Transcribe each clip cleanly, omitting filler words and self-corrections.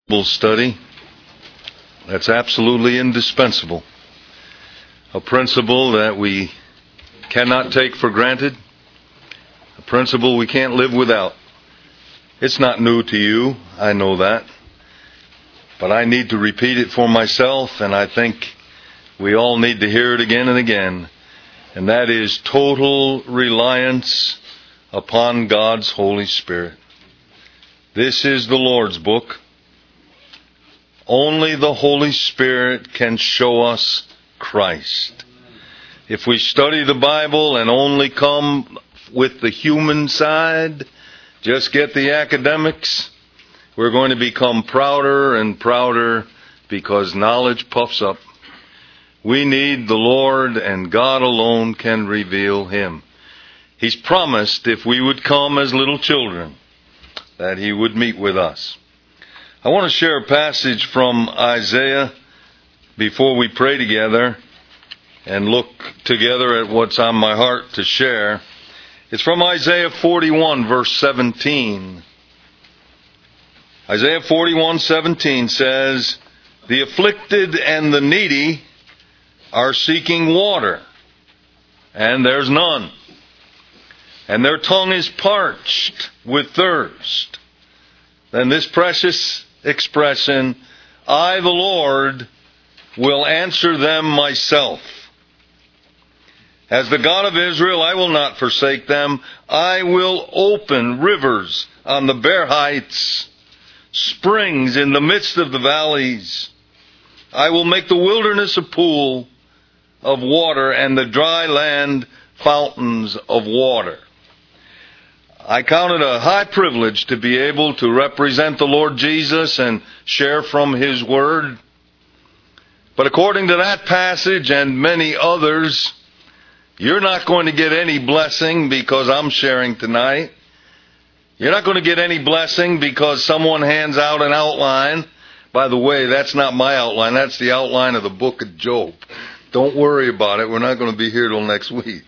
Study. That's absolutely indispensable. A principle that we cannot take for granted. A principle we can't live without. It's not new to you, I know that. But I need to repeat it for myself, and I think we all need to hear it again and again. And that is total reliance upon God's Holy Spirit. This is the Lord's book. Only the Holy Spirit can show us Christ. If we study the Bible and only come with the human side, just get the academics, we're going to become prouder and prouder because knowledge puffs up. We need the Lord, and God alone can reveal Him. He's promised if we would come as little children, that He would meet with us. I want to share a passage from Isaiah before we pray together and look together at what's on my heart to share. It's from Isaiah 41, verse 17. Isaiah 41:17 says, "The afflicted and the needy are seeking water, and there's none. And their tongue is parched with thirst." Then this precious expression, "I, the Lord, will answer them myself. As the God of Israel, I will not forsake them. I will open rivers on the bare heights, springs in the midst of the valleys. I will make the wilderness a pool of water, and the dry land fountains of water." I count it a high privilege to be able to represent the Lord Jesus and share from His Word. But according to that passage and many others, you're not going to get any blessing because I'm sharing tonight. You're not going to get any blessing because someone hands out an outline. By the way, that's not my outline. That's the outline of the book of Job. Don't worry about it. We're not going to be here till next week.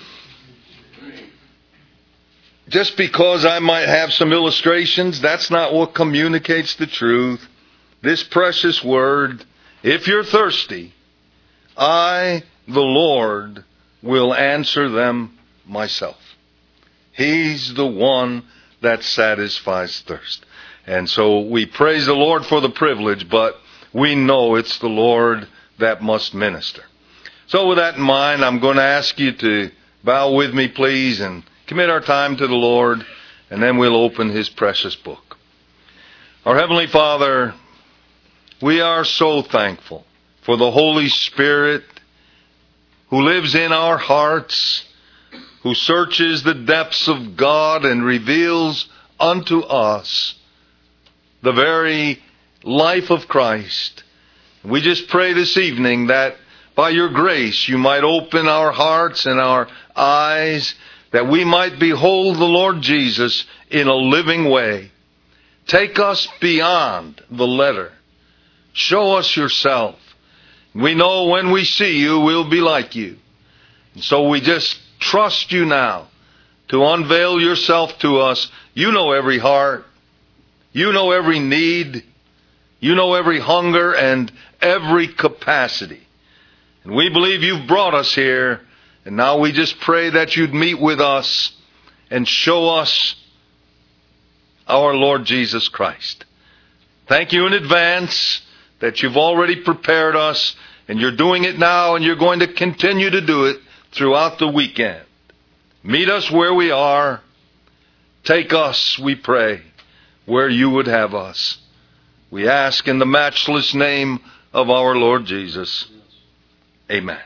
Just because I might have some illustrations, that's not what communicates the truth. This precious word, if you're thirsty, I, the Lord, will answer them myself. He's the one that satisfies thirst. And so we praise the Lord for the privilege, but we know it's the Lord that must minister. So with that in mind, I'm going to ask you to bow with me, please, and commit our time to the Lord, and then we'll open His precious book. Our Heavenly Father, we are so thankful for the Holy Spirit who lives in our hearts, who searches the depths of God and reveals unto us the very life of Christ. We just pray this evening that by your grace you might open our hearts and our eyes, that we might behold the Lord Jesus in a living way. Take us beyond the letter. Show us yourself. We know when we see you, we'll be like you. And so we just trust you now to unveil yourself to us. You know every heart. You know every need. You know every hunger and every capacity. And we believe you've brought us here. And now we just pray that you'd meet with us and show us our Lord Jesus Christ. Thank you in advance that you've already prepared us, and you're doing it now, and you're going to continue to do it throughout the weekend. Meet us where we are. Take us, we pray, where you would have us. We ask in the matchless name of our Lord Jesus. Amen.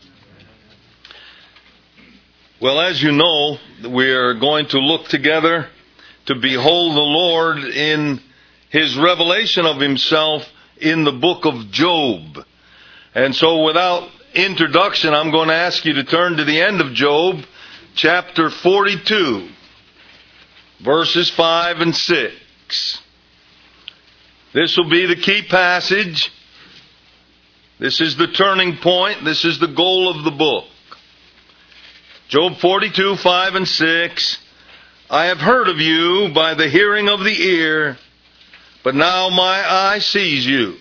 Well, as you know, we are going to look together to behold the Lord in His revelation of Himself in the book of Job. And so without introduction, I'm going to ask you to turn to the end of Job, chapter 42, verses 5 and 6. This will be the key passage. This is the turning point. This is the goal of the book. Job 42, 5 and 6. "I have heard of you by the hearing of the ear, but now my eye sees you.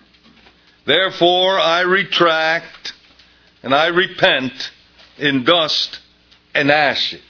Therefore I retract and I repent in dust and ashes.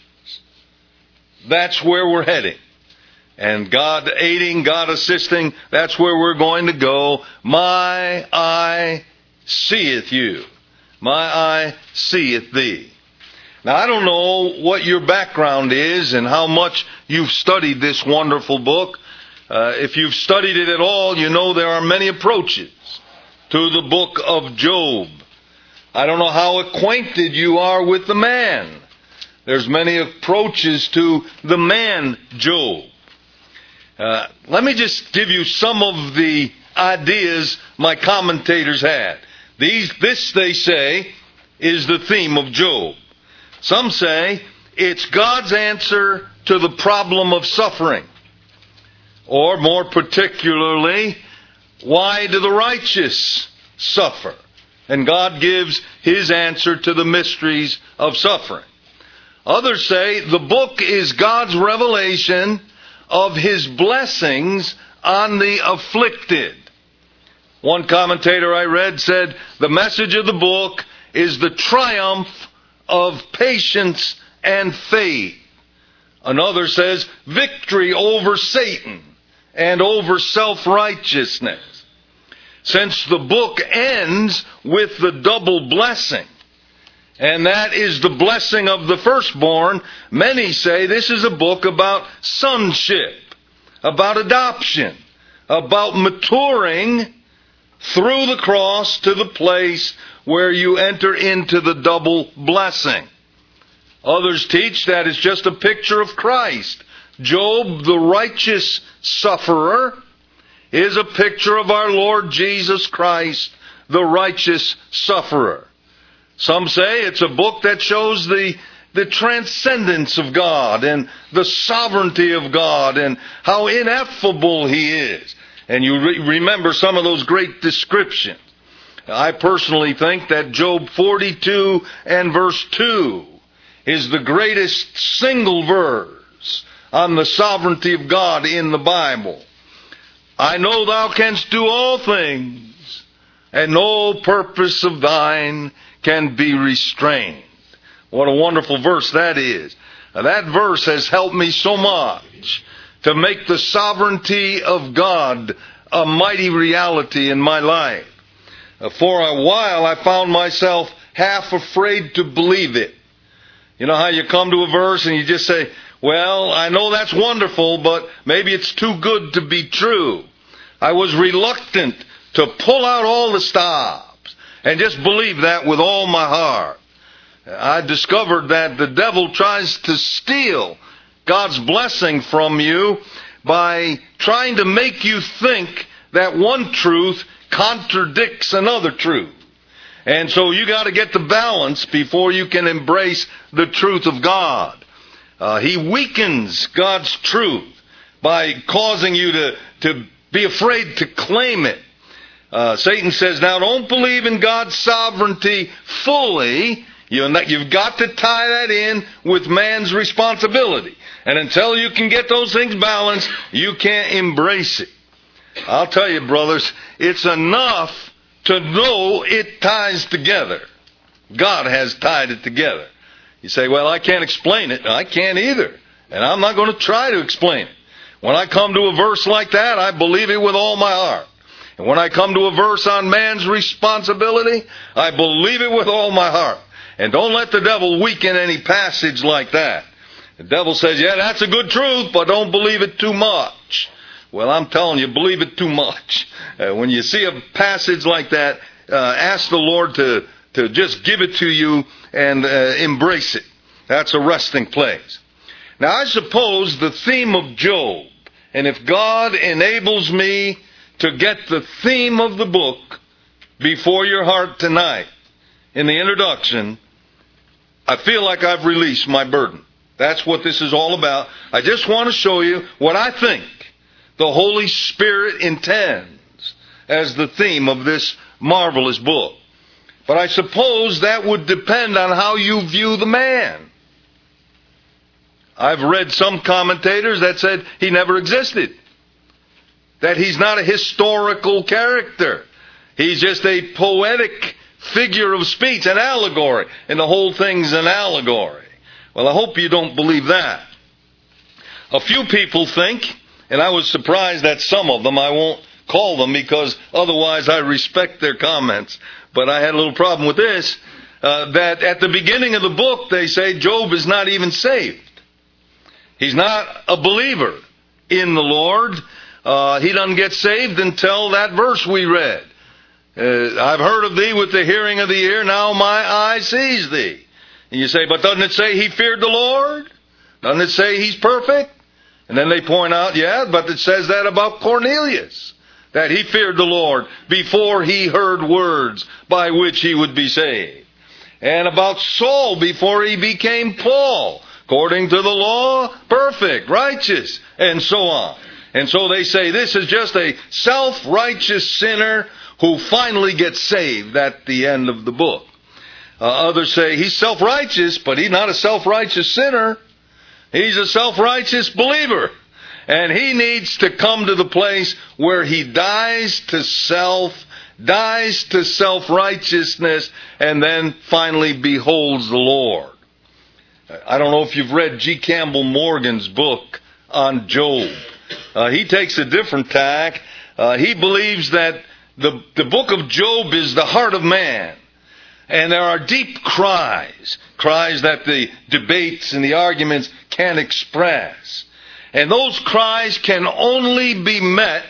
That's where we're heading. And God aiding, God assisting, that's where we're going to go. My eye seeth you. My eye seeth thee. Now, I don't know what your background is and how much you've studied this wonderful book. If you've studied it at all, you know there are many approaches to the book of Job. I don't know how acquainted you are with the man. There's many approaches to the man Job. Let me just give you some of the ideas my commentators had. This, they say, is the theme of Job. Some say it's God's answer to the problem of suffering. Or more particularly, why do the righteous suffer? And God gives His answer to the mysteries of suffering. Others say the book is God's revelation of His blessings on the afflicted. One commentator I read said the message of the book is the triumph of patience and faith. Another says victory over Satan and over self-righteousness. Since the book ends with the double blessing, and that is the blessing of the firstborn, many say this is a book about sonship, about adoption, about maturing through the cross to the place where you enter into the double blessing. Others teach that it's just a picture of Christ. Job, the righteous sufferer, is a picture of our Lord Jesus Christ, the righteous sufferer. Some say it's a book that shows the transcendence of God and the sovereignty of God and how ineffable He is. And you remember some of those great descriptions. I personally think that Job 42 and verse 2 is the greatest single verse on the sovereignty of God in the Bible. I know thou canst do all things, and no purpose of thine can be restrained. What a wonderful verse that is. Now, that verse has helped me so much to make the sovereignty of God a mighty reality in my life. For a while I found myself half afraid to believe it. You know how you come to a verse and you just say, well, I know that's wonderful, but maybe it's too good to be true. I was reluctant to pull out all the stops and just believe that with all my heart. I discovered that the devil tries to steal God's blessing from you by trying to make you think that one truth contradicts another truth. And so you got to get the balance before you can embrace the truth of God. He weakens God's truth by causing you to be afraid to claim it. Satan says, now don't believe in God's sovereignty fully. You've got to tie that in with man's responsibility. And until you can get those things balanced, you can't embrace it. I'll tell you, brothers, it's enough to know it ties together. God has tied it together. You say, well, I can't explain it. I can't either. And I'm not going to try to explain it. When I come to a verse like that, I believe it with all my heart. And when I come to a verse on man's responsibility, I believe it with all my heart. And don't let the devil weaken any passage like that. The devil says, yeah, that's a good truth, but don't believe it too much. Well, I'm telling you, believe it too much. When you see a passage like that, ask the Lord to just give it to you and embrace it. That's a resting place. Now, I suppose the theme of Job, and if God enables me to get the theme of the book before your heart tonight, in the introduction, I feel like I've released my burden. That's what this is all about. I just want to show you what I think the Holy Spirit intends as the theme of this marvelous book. But I suppose that would depend on how you view the man. I've read some commentators that said he never existed. that he's not a historical character. He's just a poetic figure of speech, an allegory, and the whole thing's an allegory. Well, I hope you don't believe that. A few people think, and I was surprised at some of them, I won't call them because otherwise I respect their comments, but I had a little problem with this, that at the beginning of the book they say Job is not even saved. He's not a believer in the Lord. He doesn't get saved until that verse we read. I've heard of thee with the hearing of the ear, now my eye sees thee. And you say, but doesn't it say he feared the Lord? Doesn't it say he's perfect? And then they point out, yeah, but it says that about Cornelius, that he feared the Lord before he heard words by which he would be saved. And about Saul before he became Paul, according to the law, perfect, righteous, and so on. And so they say this is just a self-righteous sinner who finally gets saved at the end of the book. Others say he's self-righteous, but he's not a self-righteous sinner. He's a self-righteous believer. And he needs to come to the place where he dies to self, dies to self-righteousness, and then finally beholds the Lord. I don't know if you've read G. Campbell Morgan's book on Job. He takes a different tack. He believes that the book of Job is the heart of man. And there are deep cries that the debates and the arguments can't express. And those cries can only be met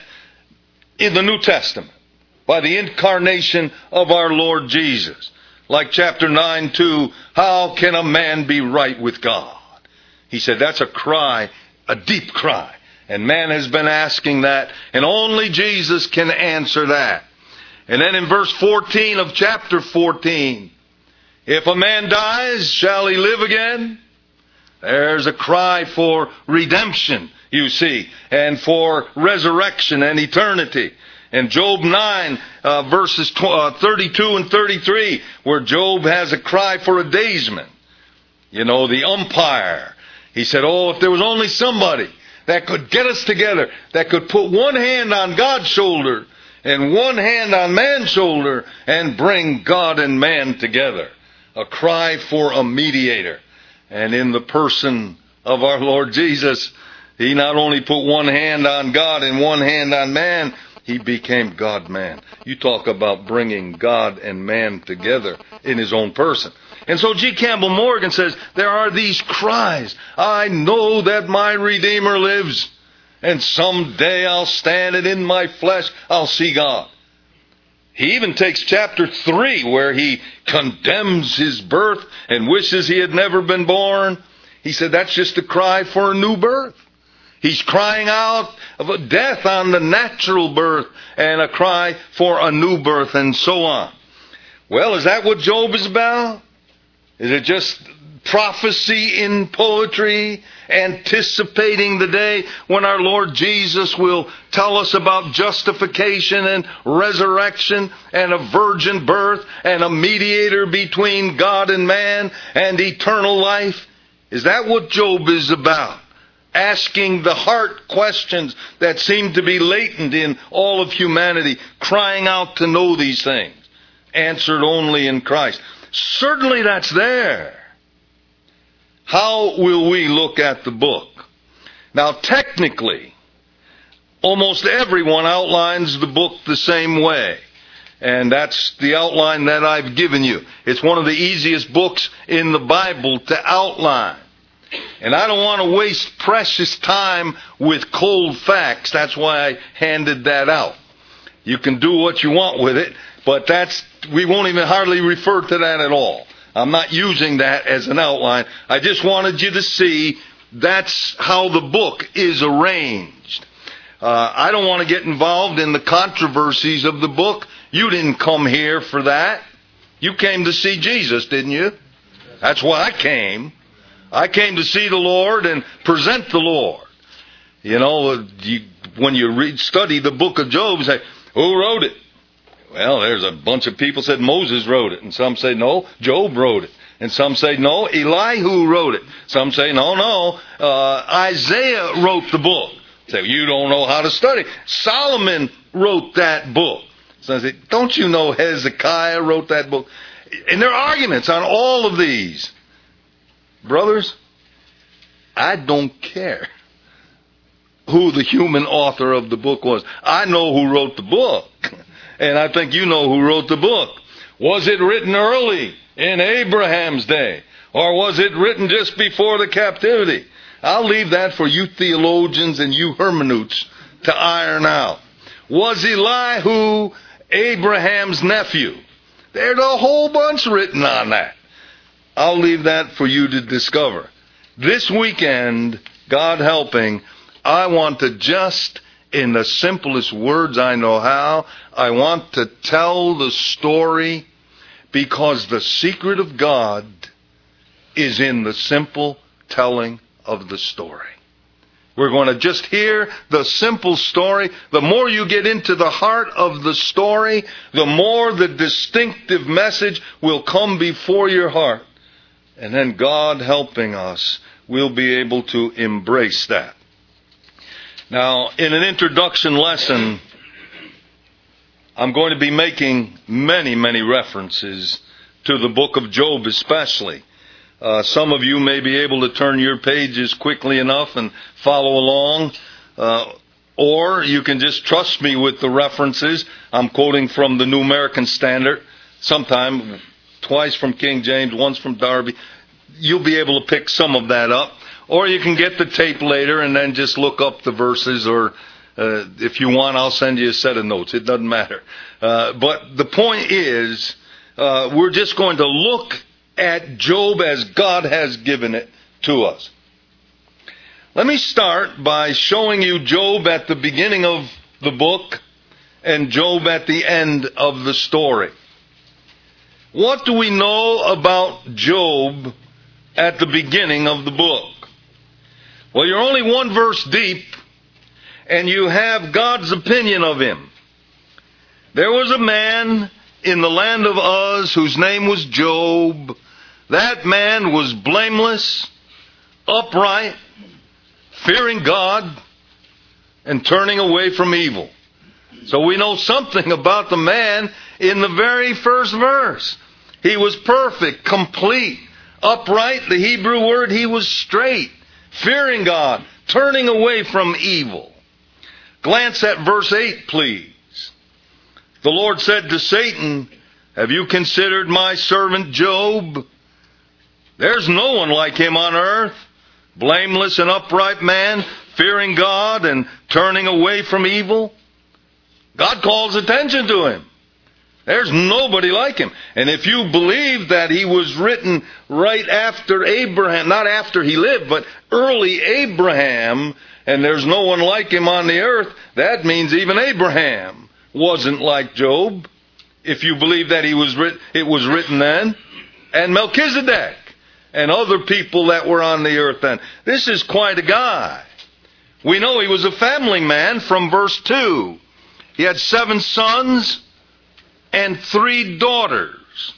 in the New Testament by the incarnation of our Lord Jesus. Like chapter 9:2, how can a man be right with God? He said that's a cry, a deep cry. And man has been asking that, and only Jesus can answer that. And then in verse 14 of chapter 14, if a man dies, shall he live again? There's a cry for redemption, you see, and for resurrection and eternity. And Job 9, verses 32 and 33, where Job has a cry for a daysman. You know, the umpire. He said, oh, if there was only somebody that could get us together, that could put one hand on God's shoulder and one hand on man's shoulder and bring God and man together. A cry for a mediator. And in the person of our Lord Jesus, he not only put one hand on God and one hand on man, he became God-man. You talk about bringing God and man together in his own person. And so G. Campbell Morgan says, there are these cries. I know that my Redeemer lives. And someday I'll stand and in my flesh I'll see God. He even takes chapter 3 where he condemns his birth and wishes he had never been born. He said that's just a cry for a new birth. He's crying out of a death on the natural birth and a cry for a new birth and so on. Well, is that what Job is about? Is it just prophecy in poetry, anticipating the day when our Lord Jesus will tell us about justification and resurrection and a virgin birth and a mediator between God and man and eternal life? Is that what Job is about? Asking the heart questions that seem to be latent in all of humanity, crying out to know these things, answered only in Christ. Certainly that's there. How will we look at the book? Now, technically, almost everyone outlines the book the same way. And that's the outline that I've given you. It's one of the easiest books in the Bible to outline. And I don't want to waste precious time with cold facts. That's why I handed that out. You can do what you want with it, but we won't even hardly refer to that at all. I'm not using that as an outline. I just wanted you to see that's how the book is arranged. I don't want to get involved in the controversies of the book. You didn't come here for that. You came to see Jesus, didn't you? That's why I came. I came to see the Lord and present the Lord. You know, when you study the book of Job, you say, who wrote it? Well, there's a bunch of people said Moses wrote it. And some say, no, Job wrote it. And some say, no, Elihu wrote it. Some say, no, Isaiah wrote the book. Say, you don't know how to study. Solomon wrote that book. So I say, don't you know Hezekiah wrote that book? And there are arguments on all of these. Brothers, I don't care who the human author of the book was. I know who wrote the book. And I think you know who wrote the book. Was it written early in Abraham's day? Or was it written just before the captivity? I'll leave that for you theologians and you hermeneutes to iron out. Was Elihu Abraham's nephew? There's a whole bunch written on that. I'll leave that for you to discover. This weekend, God helping, I want to just, in the simplest words I know how, I want to tell the story, because the secret of God is in the simple telling of the story. We're going to just hear the simple story. The more you get into the heart of the story, the more the distinctive message will come before your heart. And then God helping us, we'll be able to embrace that. Now, in an introduction lesson, I'm going to be making many, many references to the book of Job especially. Some of you may be able to turn your pages quickly enough and follow along. Or you can just trust me with the references. I'm quoting from the New American Standard. Sometime, twice from King James, once from Darby. You'll be able to pick some of that up. Or you can get the tape later and then just look up the verses. Or if you want, I'll send you a set of notes. It doesn't matter. But the point is, we're just going to look at Job as God has given it to us. Let me start by showing you Job at the beginning of the book and Job at the end of the story. What do we know about Job at the beginning of the book? Well, you're only one verse deep, and you have God's opinion of him. There was a man in the land of Uz whose name was Job. That man was blameless, upright, fearing God, and turning away from evil. So we know something about the man in the very first verse. He was perfect, complete, upright. The Hebrew word, he was straight, fearing God, turning away from evil. Glance at verse 8, please. The Lord said to Satan, "Have you considered my servant Job? There's no one like him on earth, blameless and upright man, fearing God and turning away from evil." God calls attention to him. There's nobody like him. And if you believe that he was written right after Abraham, not after he lived, but early Abraham, and there's no one like him on the earth, that means even Abraham wasn't like Job. If you believe that it was written then. And Melchizedek and other people that were on the earth then. This is quite a guy. We know he was a family man from verse 2. He had 7 sons and 3 daughters.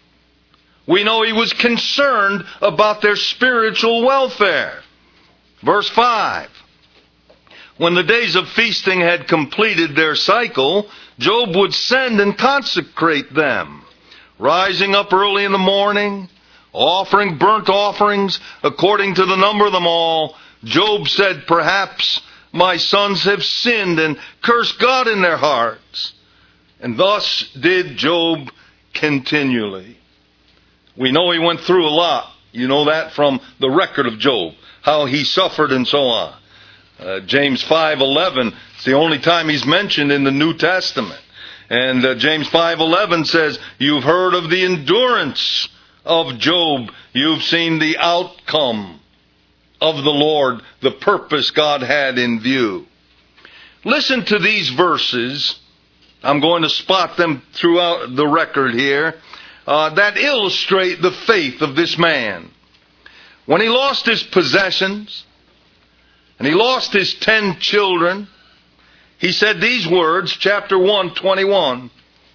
We know he was concerned about their spiritual welfare. Verse 5. When the days of feasting had completed their cycle, Job would send and consecrate them, rising up early in the morning, offering burnt offerings according to the number of them all. Job said, "Perhaps my sons have sinned and cursed God in their hearts." And thus did Job continually. We know he went through a lot. You know that from the record of Job, how he suffered and so on. James 5:11, it's the only time he's mentioned in the New Testament. And James 5:11 says, "You've heard of the endurance of Job. You've seen the outcome of the Lord, the purpose God had in view." Listen to these verses. I'm going to spot them throughout the record here that illustrate the faith of this man. When he lost his possessions and he lost his 10 children, he said these words, chapter 1:21.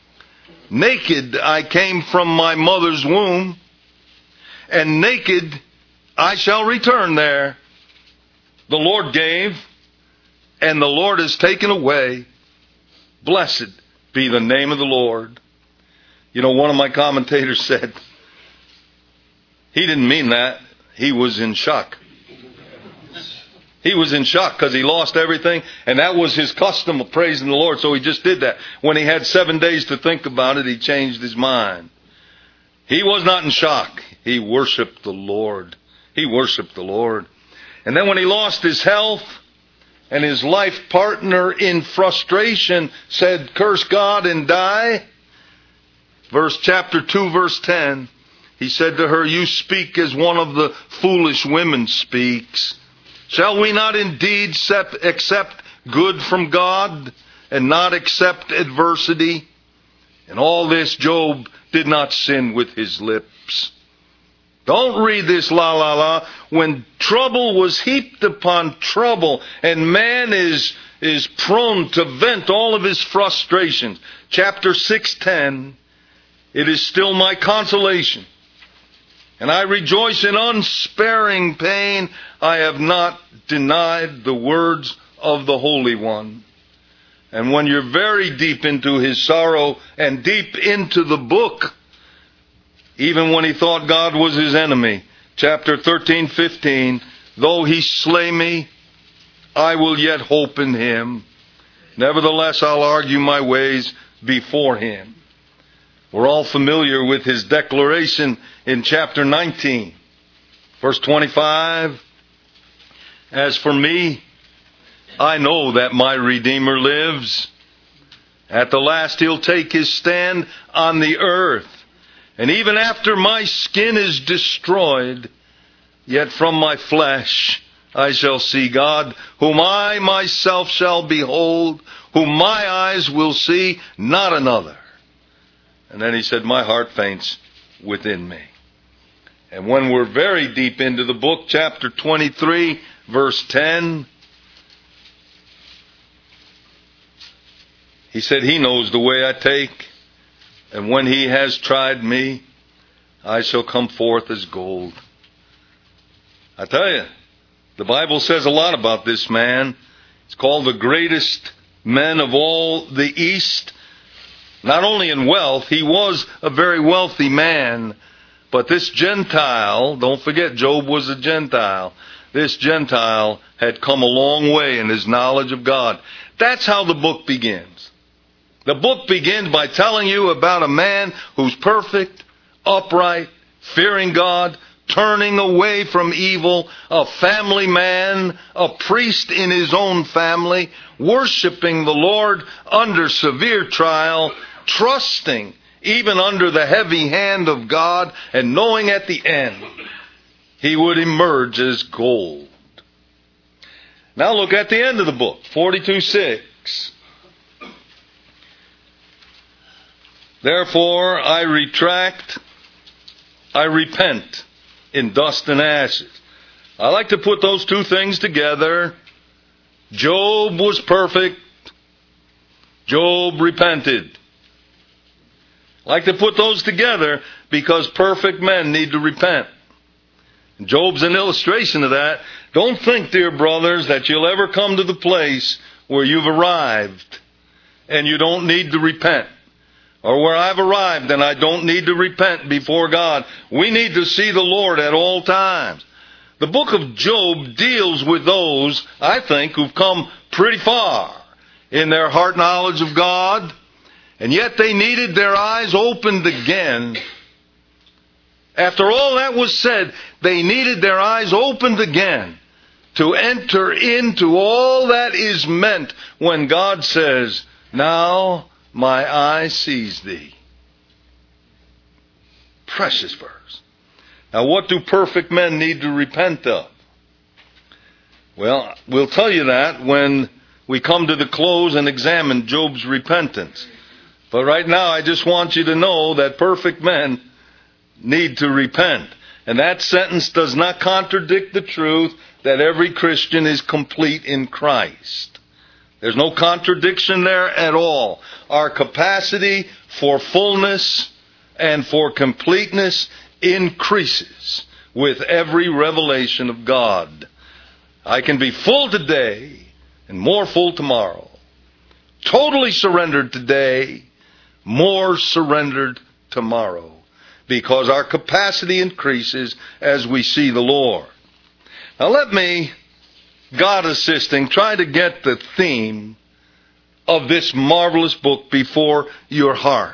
"Naked I came from my mother's womb, and naked I shall return there. The Lord gave, and the Lord has taken away. Blessed be the name of the Lord. You know, one of my commentators said, he didn't mean that. He was in shock. He was in shock because he lost everything, and that was his custom of praising the Lord, so he just did that. When he had 7 days to think about it, he changed his mind. He was not in shock. He worshiped the Lord. He worshiped the Lord. And then when he lost his health, and his life partner in frustration said, curse God and die, chapter 2, verse 10, he said to her, you speak as one of the foolish women speaks. Shall we not indeed accept good from God and not accept adversity? In all this, Job did not sin with his lips. Don't read this la la la. When trouble was heaped upon trouble, and man is prone to vent all of his frustrations. Chapter 6:10, it is still my consolation. And I rejoice in unsparing pain. I have not denied the words of the Holy One. And when you're very deep into his sorrow and deep into the book, even when he thought God was his enemy, chapter 13:15, though he slay me, I will yet hope in him. Nevertheless, I'll argue my ways before him. We're all familiar with his declaration in chapter 19, verse 25. As for me, I know that my Redeemer lives. At the last he'll take his stand on the earth. And even after my skin is destroyed, yet from my flesh I shall see God, whom I myself shall behold, whom my eyes will see, not another. And then he said, my heart faints within me. And when we're very deep into the book, chapter 23, verse 10, he said, he knows the way I take, and when he has tried me, I shall come forth as gold. I tell you, the Bible says a lot about this man. It's called the greatest man of all the East. Not only in wealth, he was a very wealthy man, but this Gentile, don't forget Job was a Gentile, this Gentile had come a long way in his knowledge of God. That's how the book begins. The book begins by telling you about a man who's perfect, upright, fearing God, turning away from evil, a family man, a priest in his own family, worshiping the Lord under severe trial, trusting even under the heavy hand of God, and knowing at the end he would emerge as gold. Now look at the end of the book, 42:6. Therefore I repent in dust and ashes. I like to put those two things together. Job was perfect. Job repented. I like to put those together because perfect men need to repent. Job's an illustration of that. Don't think, dear brothers, that you'll ever come to the place where you've arrived and you don't need to repent. Or where I've arrived and I don't need to repent before God. We need to see the Lord at all times. The book of Job deals with those, I think, who've come pretty far in their heart knowledge of God, and yet they needed their eyes opened again. After all that was said, they needed their eyes opened again to enter into all that is meant when God says, now my eye sees thee. Precious verse. Now what do perfect men need to repent of? Well, we'll tell you that when we come to the close and examine Job's repentance. But right now I just want you to know that perfect men need to repent. And that sentence does not contradict the truth that every Christian is complete in Christ. There's no contradiction there at all. Our capacity for fullness and for completeness increases with every revelation of God. I can be full today and more full tomorrow. Totally surrendered today, more surrendered tomorrow, because our capacity increases as we see the Lord. Now let me, God assisting, try to get the theme of this marvelous book before your heart.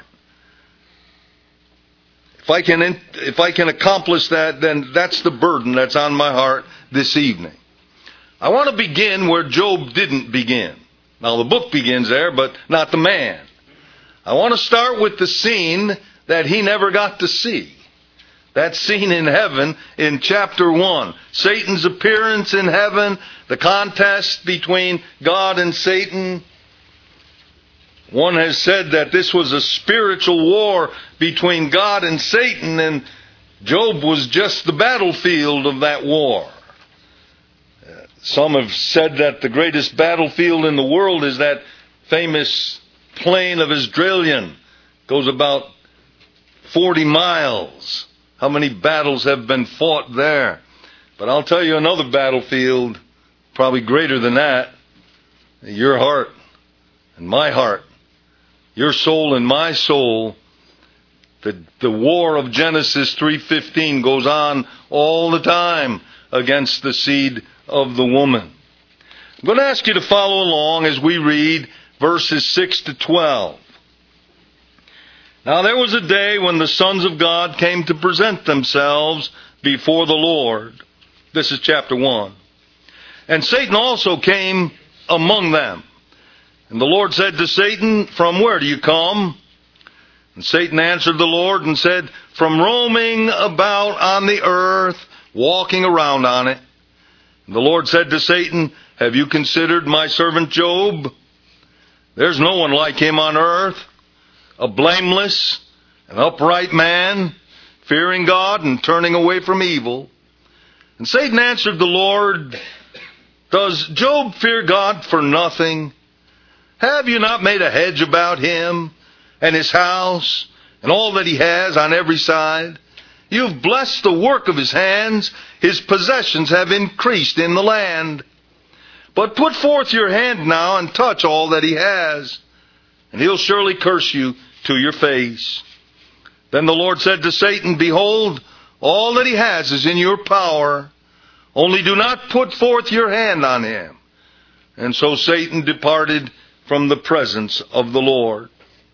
If I can accomplish that, then that's the burden that's on my heart this evening. I want to begin where Job didn't begin. Now the book begins there, but not the man. I want to start with the scene that he never got to see. That scene in heaven in chapter 1. Satan's appearance in heaven, the contest between God and Satan. One has said that this was a spiritual war between God and Satan, and Job was just the battlefield of that war. Some have said that the greatest battlefield in the world is that famous plain of Esdraelon. Goes about 40 miles. How many battles have been fought there? But I'll tell you another battlefield, probably greater than that. Your heart and my heart. Your soul and my soul. The war of Genesis 3:15 goes on all the time against the seed of the woman. I'm going to ask you to follow along as we read verses 6 to 12. Now there was a day when the sons of God came to present themselves before the Lord. This is chapter 1. And Satan also came among them. And the Lord said to Satan, "From where do you come?" And Satan answered the Lord and said, "From roaming about on the earth, walking around on it." And the Lord said to Satan, "Have you considered my servant Job? There's no one like him on earth, a blameless and upright man, fearing God and turning away from evil." And Satan answered the Lord, "Does Job fear God for nothing? Have you not made a hedge about him and his house and all that he has on every side? You've blessed the work of his hands. His possessions have increased in the land. But put forth your hand now and touch all that he has, and he'll surely curse you to your face." Then the Lord said to Satan, "Behold, all that he has is in your power. Only do not put forth your hand on him." And so Satan departed from the presence of the Lord.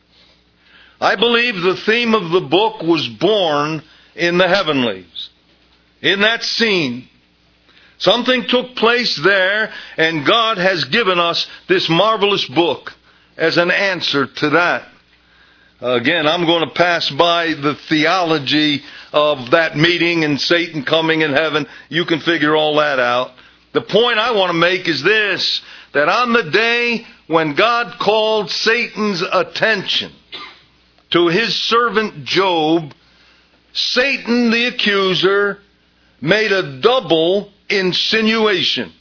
I believe the theme of the book was born in the heavenlies. In that scene, something took place there, and God has given us this marvelous book as an answer to that. Again, I'm going to pass by the theology of that meeting and Satan coming in heaven. You can figure all that out. The point I want to make is this, that on the day when God called Satan's attention to his servant Job, Satan the accuser made a double insinuation.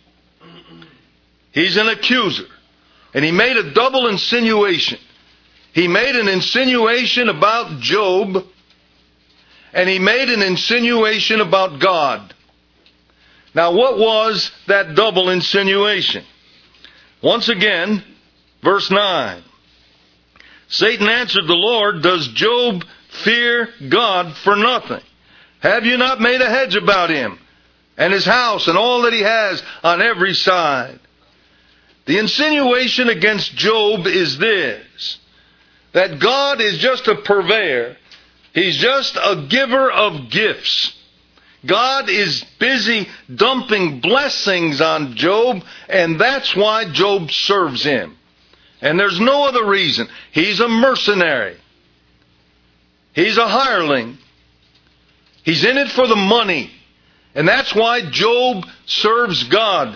He's an accuser. And he made a double insinuation. He made an insinuation about Job, and he made an insinuation about God. Now, what was that double insinuation? Once again, verse 9. Satan answered the Lord, "Does Job fear God for nothing? Have you not made a hedge about him and his house and all that he has on every side?" The insinuation against Job is this, that God is just a purveyor. He's just a giver of gifts. God is busy dumping blessings on Job, and that's why Job serves him. And there's no other reason. He's a mercenary. He's a hireling. He's in it for the money. And that's why Job serves God.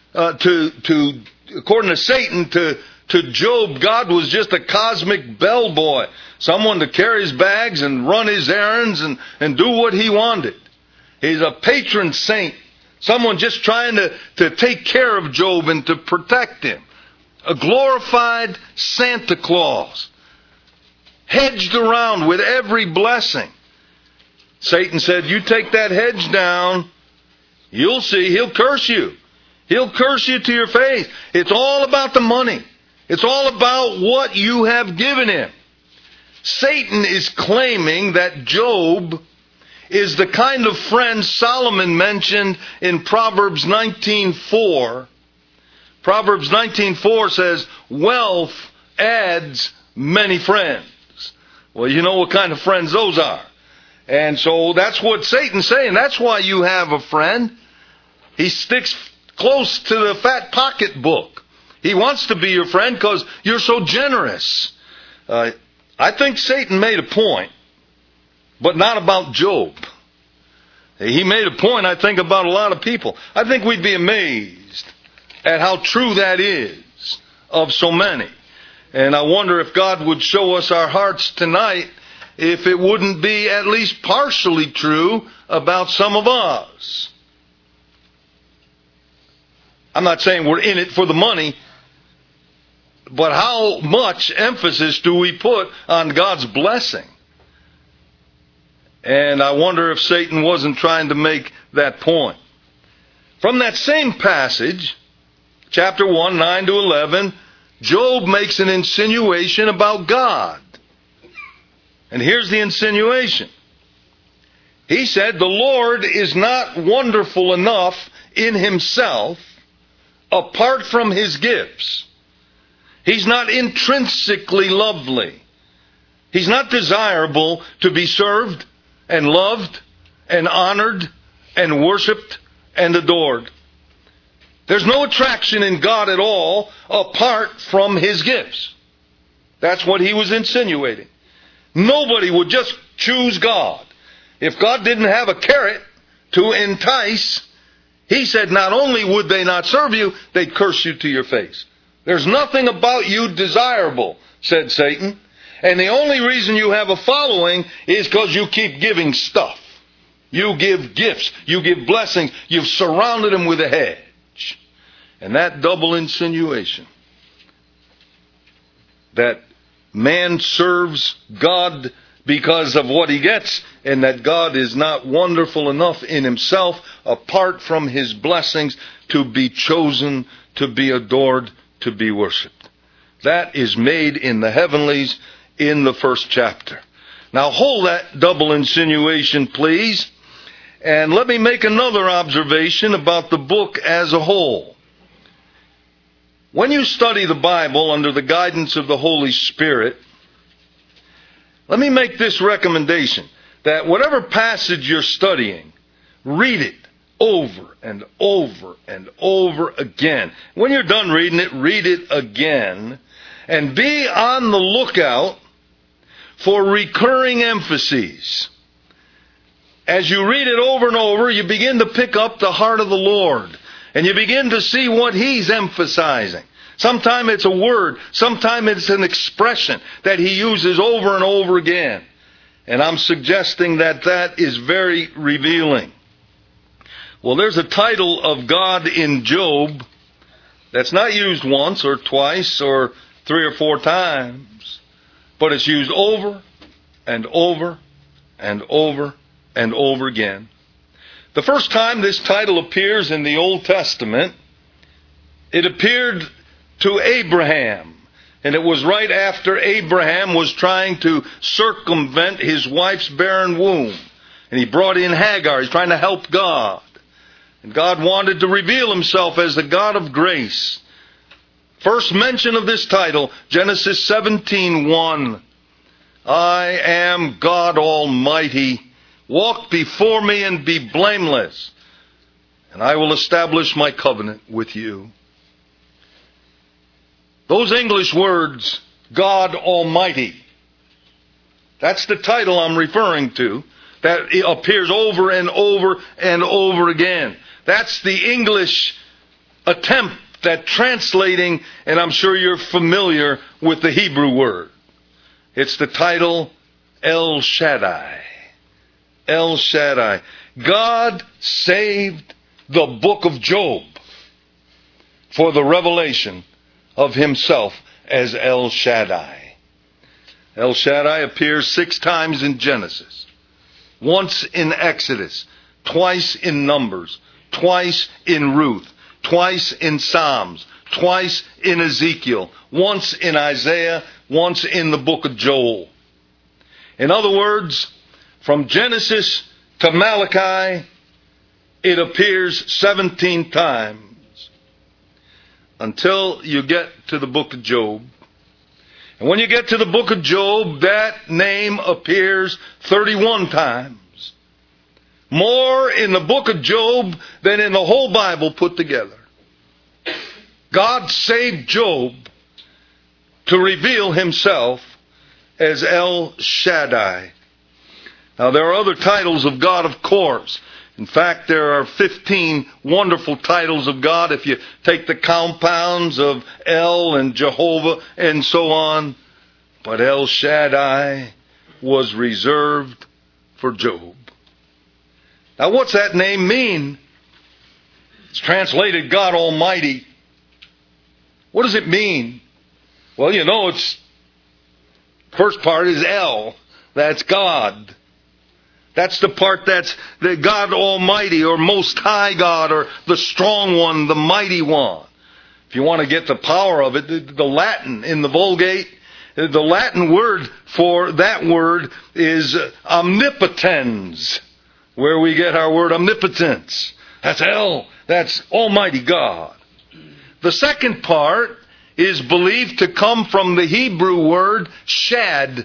According to Satan, to Job, God was just a cosmic bellboy. Someone to carry his bags and run his errands and do what he wanted. He's a patron saint. Someone just trying to take care of Job and to protect him. A glorified Santa Claus. Hedged around with every blessing. Satan said, "You take that hedge down, you'll see he'll curse you. He'll curse you to your face. It's all about the money. It's all about what you have given him. Satan is claiming that Job is the kind of friend Solomon mentioned in Proverbs 19:4. Proverbs 19:4 says, wealth adds many friends. Well, you know what kind of friends those are. And so that's what Satan's saying. That's why you have a friend. He sticks close to the fat pocketbook. He wants to be your friend because you're so generous. I think Satan made a point, but not about Job. He made a point, I think, about a lot of people. I think we'd be amazed at how true that is of so many. And I wonder if God would show us our hearts tonight if it wouldn't be at least partially true about some of us. I'm not saying we're in it for the money, but how much emphasis do we put on God's blessing? And I wonder if Satan wasn't trying to make that point. From that same passage, chapter 1, 9 to 11, Job makes an insinuation about God. And here's the insinuation. He said, the Lord is not wonderful enough in himself apart from his gifts. He's not intrinsically lovely. He's not desirable to be served and loved and honored and worshiped and adored. There's no attraction in God at all apart from his gifts. That's what he was insinuating. Nobody would just choose God. If God didn't have a carrot to entice, he said not only would they not serve you, they'd curse you to your face. There's nothing about you desirable, said Satan. And the only reason you have a following is because you keep giving stuff. You give gifts. You give blessings. You've surrounded them with a hedge. And that double insinuation, that man serves God because of what he gets, and that God is not wonderful enough in himself apart from his blessings to be chosen, to be adored, to be worshipped. That is made in the heavenlies in the first chapter. Now hold that double insinuation, please, and let me make another observation about the book as a whole. When you study the Bible under the guidance of the Holy Spirit, let me make this recommendation, that whatever passage you're studying, read it over and over and over again. When you're done reading it, read it again, and be on the lookout for recurring emphases. As you read it over and over, you begin to pick up the heart of the Lord. And you begin to see what he's emphasizing. Sometimes it's a word. Sometimes it's an expression that he uses over and over again. And I'm suggesting that that is very revealing. Well, there's a title of God in Job that's not used once or twice or 3 or 4 times. But it's used over and over and over and over again. The first time this title appears in the Old Testament, it appeared to Abraham. And it was right after Abraham was trying to circumvent his wife's barren womb. And he brought in Hagar. He's trying to help God. And God wanted to reveal himself as the God of grace. First mention of this title, Genesis 17:1. I am God Almighty. Walk before me and be blameless, and I will establish my covenant with you. Those English words, God Almighty, that's the title I'm referring to, that appears over and over and over again. That's the English attempt at translating, and I'm sure you're familiar with the Hebrew word. It's the title El Shaddai. El Shaddai. God saved the book of Job for the revelation of himself as El Shaddai. El Shaddai appears 6 times in Genesis, once in Exodus, twice in Numbers, twice in Ruth, twice in Psalms, twice in Ezekiel, once in Isaiah, once in the book of Joel. In other words, from Genesis to Malachi, it appears 17 times until you get to the book of Job. And when you get to the book of Job, that name appears 31 times. More in the book of Job than in the whole Bible put together. God saved Job to reveal himself as El Shaddai. Now, there are other titles of God, of course. In fact, there are 15 wonderful titles of God if you take the compounds of El and Jehovah and so on. But El Shaddai was reserved for Job. Now, what's that name mean? It's translated God Almighty. What does it mean? Well, you know, first part is El. That's God. That's the part that's the God Almighty or Most High God or the Strong One, the Mighty One. If you want to get the power of it, the Latin in the Vulgate, the Latin word for that word is omnipotens, where we get our word omnipotence. That's El. That's Almighty God. The second part is believed to come from the Hebrew word shad.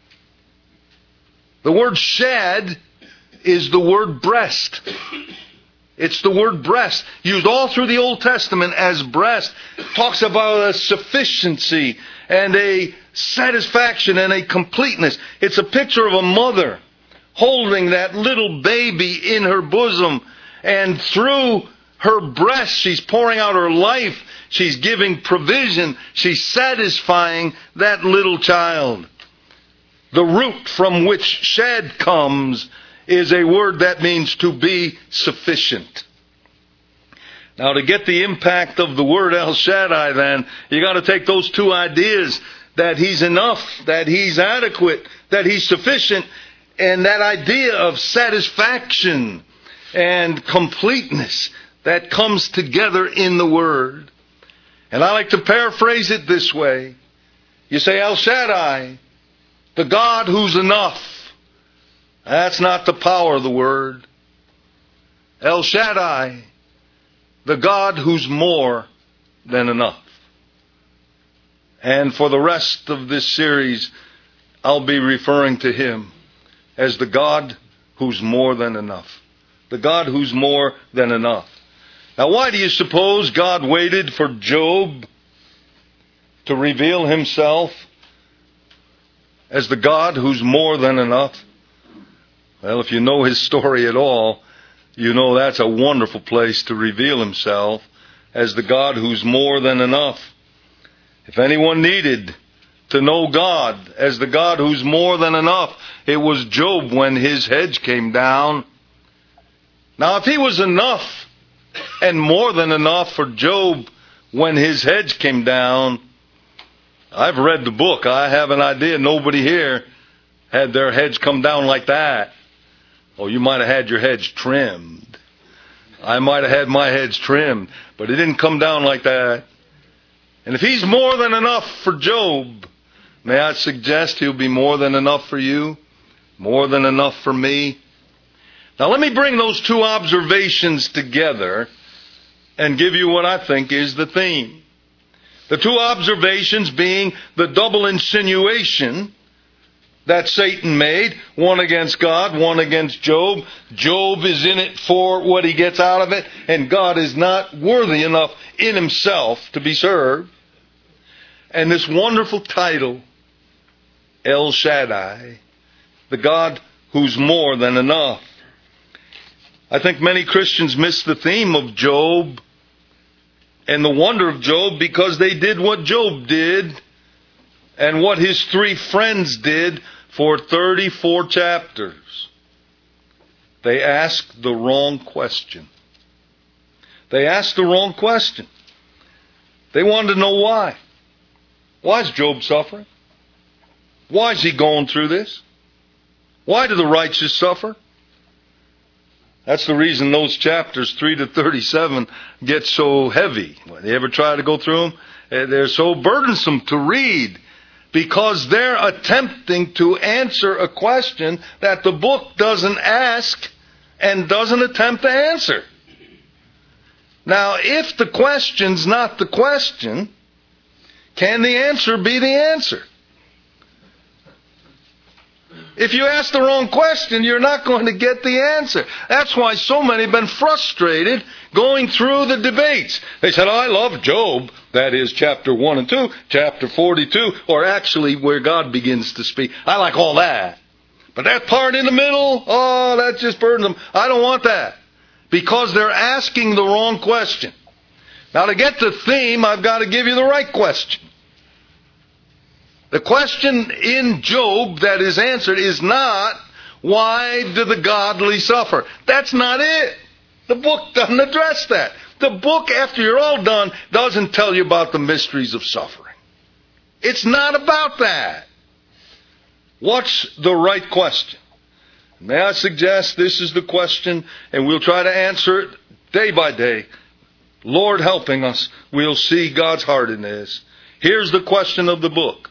The word shad is the word breast. It's the word breast, used all through the Old Testament as breast. It talks about a sufficiency and a satisfaction and a completeness. It's a picture of a mother holding that little baby in her bosom, and through her breast she's pouring out her life. She's giving provision. She's satisfying that little child. The root from which shad comes is a word that means to be sufficient. Now, to get the impact of the word El Shaddai, then, you got to take those two ideas, that He's enough, that He's adequate, that He's sufficient, and that idea of satisfaction and completeness that comes together in the word. And I like to paraphrase it this way. You say El Shaddai, the God who's enough. That's not the power of the word. El Shaddai, the God who's more than enough. And for the rest of this series, I'll be referring to Him as the God who's more than enough. The God who's more than enough. Now, why do you suppose God waited for Job to reveal Himself as the God who's more than enough? Well, if you know his story at all, you know that's a wonderful place to reveal Himself as the God who's more than enough. If anyone needed to know God as the God who's more than enough, it was Job when his hedge came down. Now, if He was enough and more than enough for Job when his hedge came down, I've read the book. I have an idea nobody here had their hedge come down like that. Oh, you might have had your hedge trimmed. I might have had my hedge trimmed, but it didn't come down like that. And if He's more than enough for Job, may I suggest He'll be more than enough for you, more than enough for me. Now, let me bring those two observations together and give you what I think is the theme. The two observations being the double insinuation that Satan made, one against God, one against Job. Job is in it for what he gets out of it, and God is not worthy enough in Himself to be served. And this wonderful title, El Shaddai, the God who's more than enough. I think many Christians miss the theme of Job and the wonder of Job because they did what Job did and what his three friends did for 34 chapters. They asked the wrong question. They asked the wrong question. They wanted to know why. Why is Job suffering? Why is he going through this? Why do the righteous suffer? That's the reason those chapters 3 to 37 get so heavy. When you ever try to go through them, they're so burdensome to read because they're attempting to answer a question that the book doesn't ask and doesn't attempt to answer. Now, if the question's not the question, can the answer be the answer? If you ask the wrong question, you're not going to get the answer. That's why so many have been frustrated going through the debates. They said, I love Job. That is chapter 1 and 2, chapter 42, or actually where God begins to speak. I like all that. But that part in the middle, oh, that just burdens them. I don't want that. Because they're asking the wrong question. Now to get the theme, I've got to give you the right question. The question in Job that is answered is not, why do the godly suffer? That's not it. The book doesn't address that. The book, after you're all done, doesn't tell you about the mysteries of suffering. It's not about that. What's the right question? May I suggest this is the question, and we'll try to answer it day by day. Lord helping us, we'll see God's heart in this. Here's the question of the book.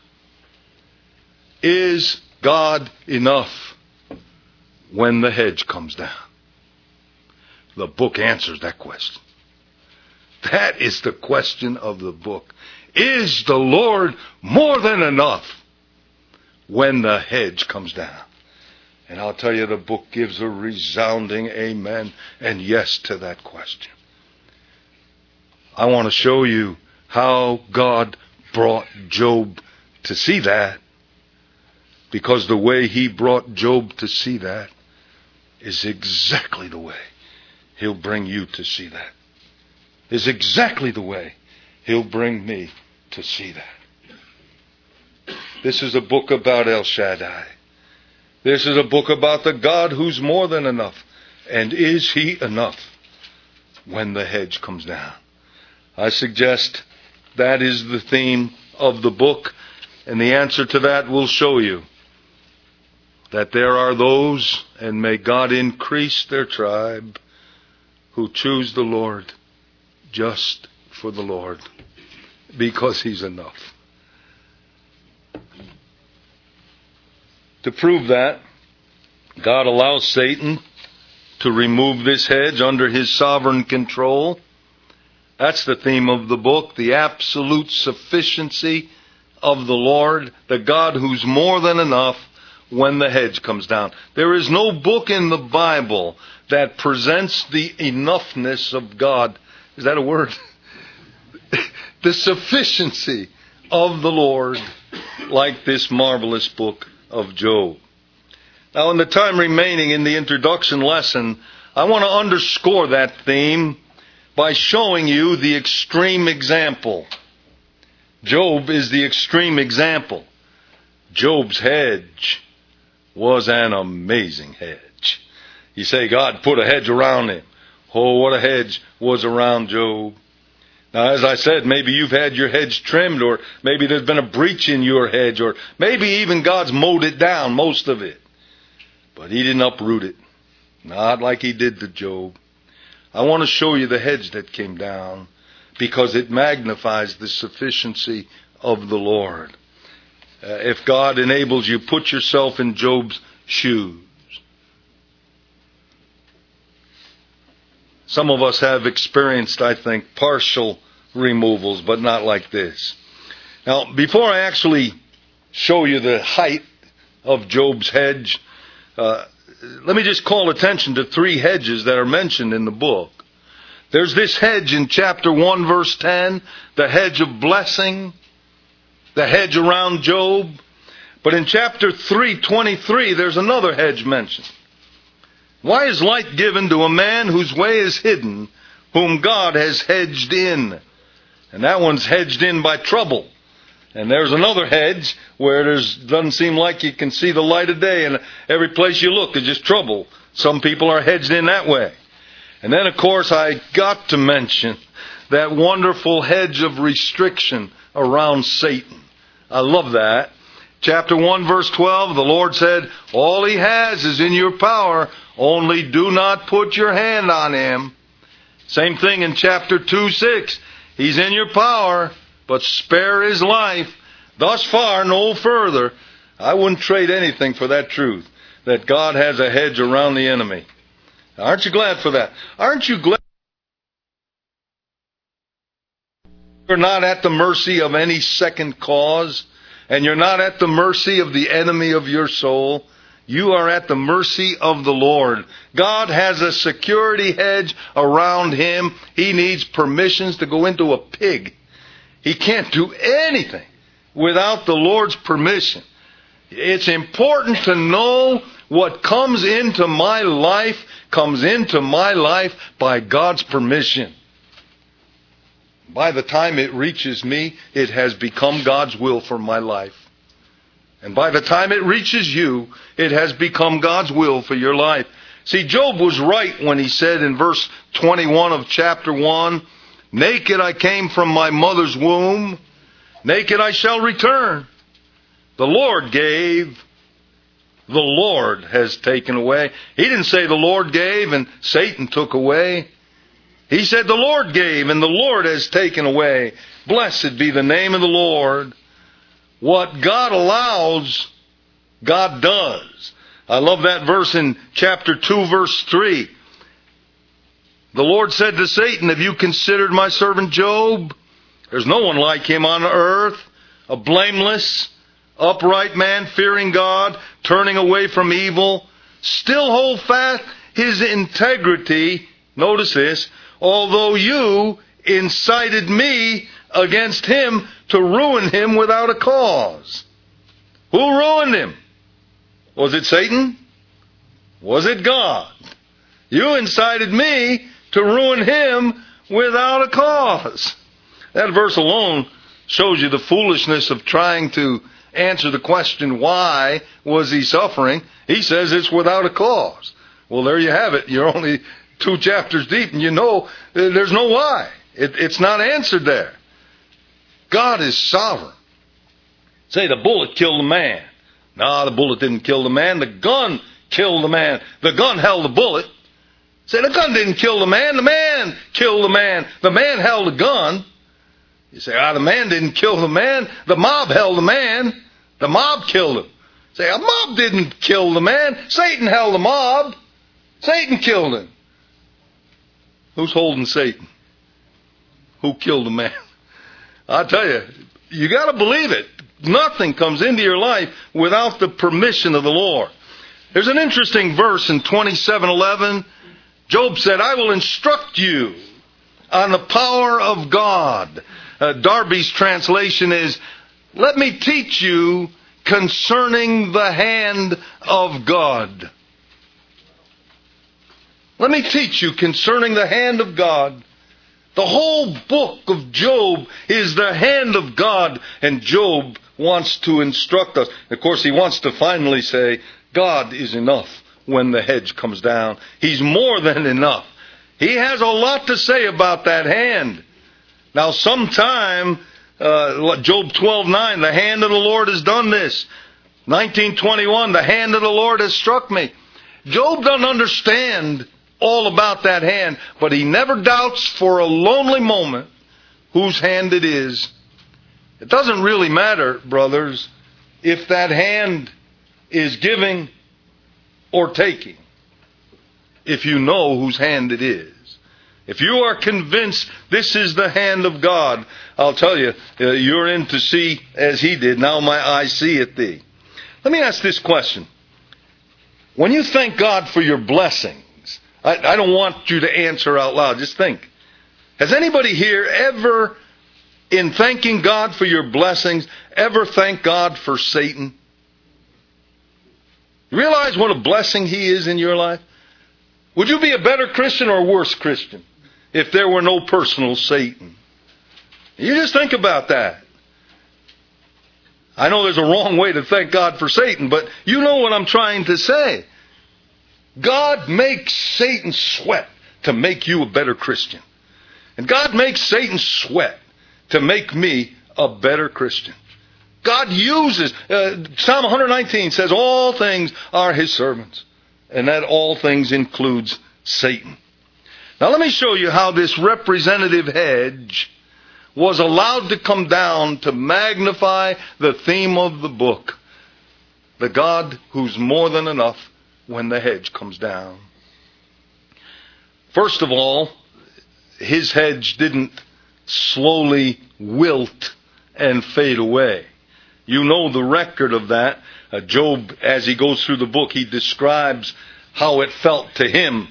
Is God enough when the hedge comes down? The book answers that question. That is the question of the book. Is the Lord more than enough when the hedge comes down? And I'll tell you, the book gives a resounding amen and yes to that question. I want to show you how God brought Job to see that, because the way he brought Job to see that is exactly the way he'll bring you to see that. Is exactly the way he'll bring me to see that. This is a book about El Shaddai. This is a book about the God who's more than enough. And is he enough when the hedge comes down? I suggest that is the theme of the book, and the answer to that will show you that there are those, and may God increase their tribe, who choose the Lord just for the Lord, because he's enough. To prove that, God allows Satan to remove this hedge under his sovereign control. That's the theme of the book, the absolute sufficiency of the Lord, the God who's more than enough when the hedge comes down. There is no book in the Bible that presents the enoughness of God. Is that a word? The sufficiency of the Lord like this marvelous book of Job. Now, in the time remaining in the introduction lesson, I want to underscore that theme by showing you the extreme example. Job is the extreme example. Job's hedge was an amazing hedge. You say God put a hedge around him. Oh, what a hedge was around Job. Now, as I said, maybe you've had your hedge trimmed, or maybe there's been a breach in your hedge, or maybe even God's mowed it down, most of it. But he didn't uproot it. Not like he did to Job. I want to show you the hedge that came down, because it magnifies the sufficiency of the Lord. If God enables you, put yourself in Job's shoes. Some of us have experienced, I think, partial removals, but not like this. Now, before I actually show you the height of Job's hedge, let me just call attention to 3 hedges that are mentioned in the book. There's this hedge in chapter 1, verse 10, the hedge of blessing, the hedge around Job. But in chapter 3:23, there's another hedge mentioned. Why is light given to a man whose way is hidden, whom God has hedged in? And that one's hedged in by trouble. And there's another hedge where it doesn't seem like you can see the light of day, and every place you look is just trouble. Some people are hedged in that way. And then, of course, I got to mention that wonderful hedge of restriction around Satan. I love that. Chapter 1, verse 12, the Lord said, all He has is in your power, only do not put your hand on Him. Same thing in chapter 2, 6. He's in your power, but spare His life. Thus far, no further. I wouldn't trade anything for that truth, that God has a hedge around the enemy. Aren't you glad for that? Aren't you glad you're not at the mercy of any second cause, and you're not at the mercy of the enemy of your soul? You are at the mercy of the Lord. God has a security hedge around Him. He needs permissions to go into a pig. He can't do anything without the Lord's permission. It's important to know what comes into my life by God's permission. By the time it reaches me, it has become God's will for my life. And by the time it reaches you, it has become God's will for your life. See, Job was right when he said in verse 21 of chapter 1, naked I came from my mother's womb, naked I shall return. The Lord gave, the Lord has taken away. He didn't say the Lord gave and Satan took away. He said the Lord gave and the Lord has taken away. Blessed be the name of the Lord. What God allows, God does. I love that verse in chapter 2, verse 3. The Lord said to Satan, have you considered my servant Job? There's no one like him on earth, a blameless, upright man, fearing God, turning away from evil, still hold fast his integrity. Notice this, although you incited me against him to ruin him without a cause. Who ruined him? Was it Satan? Was it God? You incited me to ruin him without a cause. That verse alone shows you the foolishness of trying to answer the question, why was he suffering? He says it's without a cause. Well, there you have it. You're only 2 chapters deep and you know there's no why. It's not answered there. God is sovereign. Say the bullet killed the man. No, the bullet didn't kill the man. The gun killed the man. The gun held the bullet. Say the gun didn't kill the man. The man killed the man. The man held the gun. You say, the man didn't kill the man. The mob held the man. The mob killed him. Say, a mob didn't kill the man. Satan held the mob. Satan killed him. Who's holding Satan? Who killed the man? I tell you, you got to believe it. Nothing comes into your life without the permission of the Lord. There's an interesting verse in 27:11. Job said, I will instruct you on the power of God. Darby's translation is, let me teach you concerning the hand of God. Let me teach you concerning the hand of God. The whole book of Job is the hand of God, and Job wants to instruct us. Of course, he wants to finally say, God is enough when the hedge comes down. He's more than enough. He has a lot to say about that hand. Now, sometime, Job 12:9, the hand of the Lord has done this. 19:21, the hand of the Lord has struck me. Job doesn't understand all about that hand, but he never doubts for a lonely moment whose hand it is. It doesn't really matter, brothers, if that hand is giving or taking, if you know whose hand it is. If you are convinced this is the hand of God, I'll tell you, you're in to see as he did. Now my eyes see at thee. Let me ask this question. When you thank God for your blessings, I don't want you to answer out loud. Just think. Has anybody here ever, in thanking God for your blessings, ever thanked God for Satan? You realize what a blessing he is in your life? Would you be a better Christian or a worse Christian if there were no personal Satan? You just think about that. I know there's a wrong way to thank God for Satan, but you know what I'm trying to say. God makes Satan sweat to make you a better Christian. And God makes Satan sweat to make me a better Christian. God uses, Psalm 119 says all things are His servants. And that all things includes Satan. Now let me show you how this representative hedge was allowed to come down to magnify the theme of the book. The God who's more than enough when the hedge comes down. First of all, His hedge didn't slowly wilt and fade away. You know the record of that. Job, as he goes through the book, he describes how it felt to him.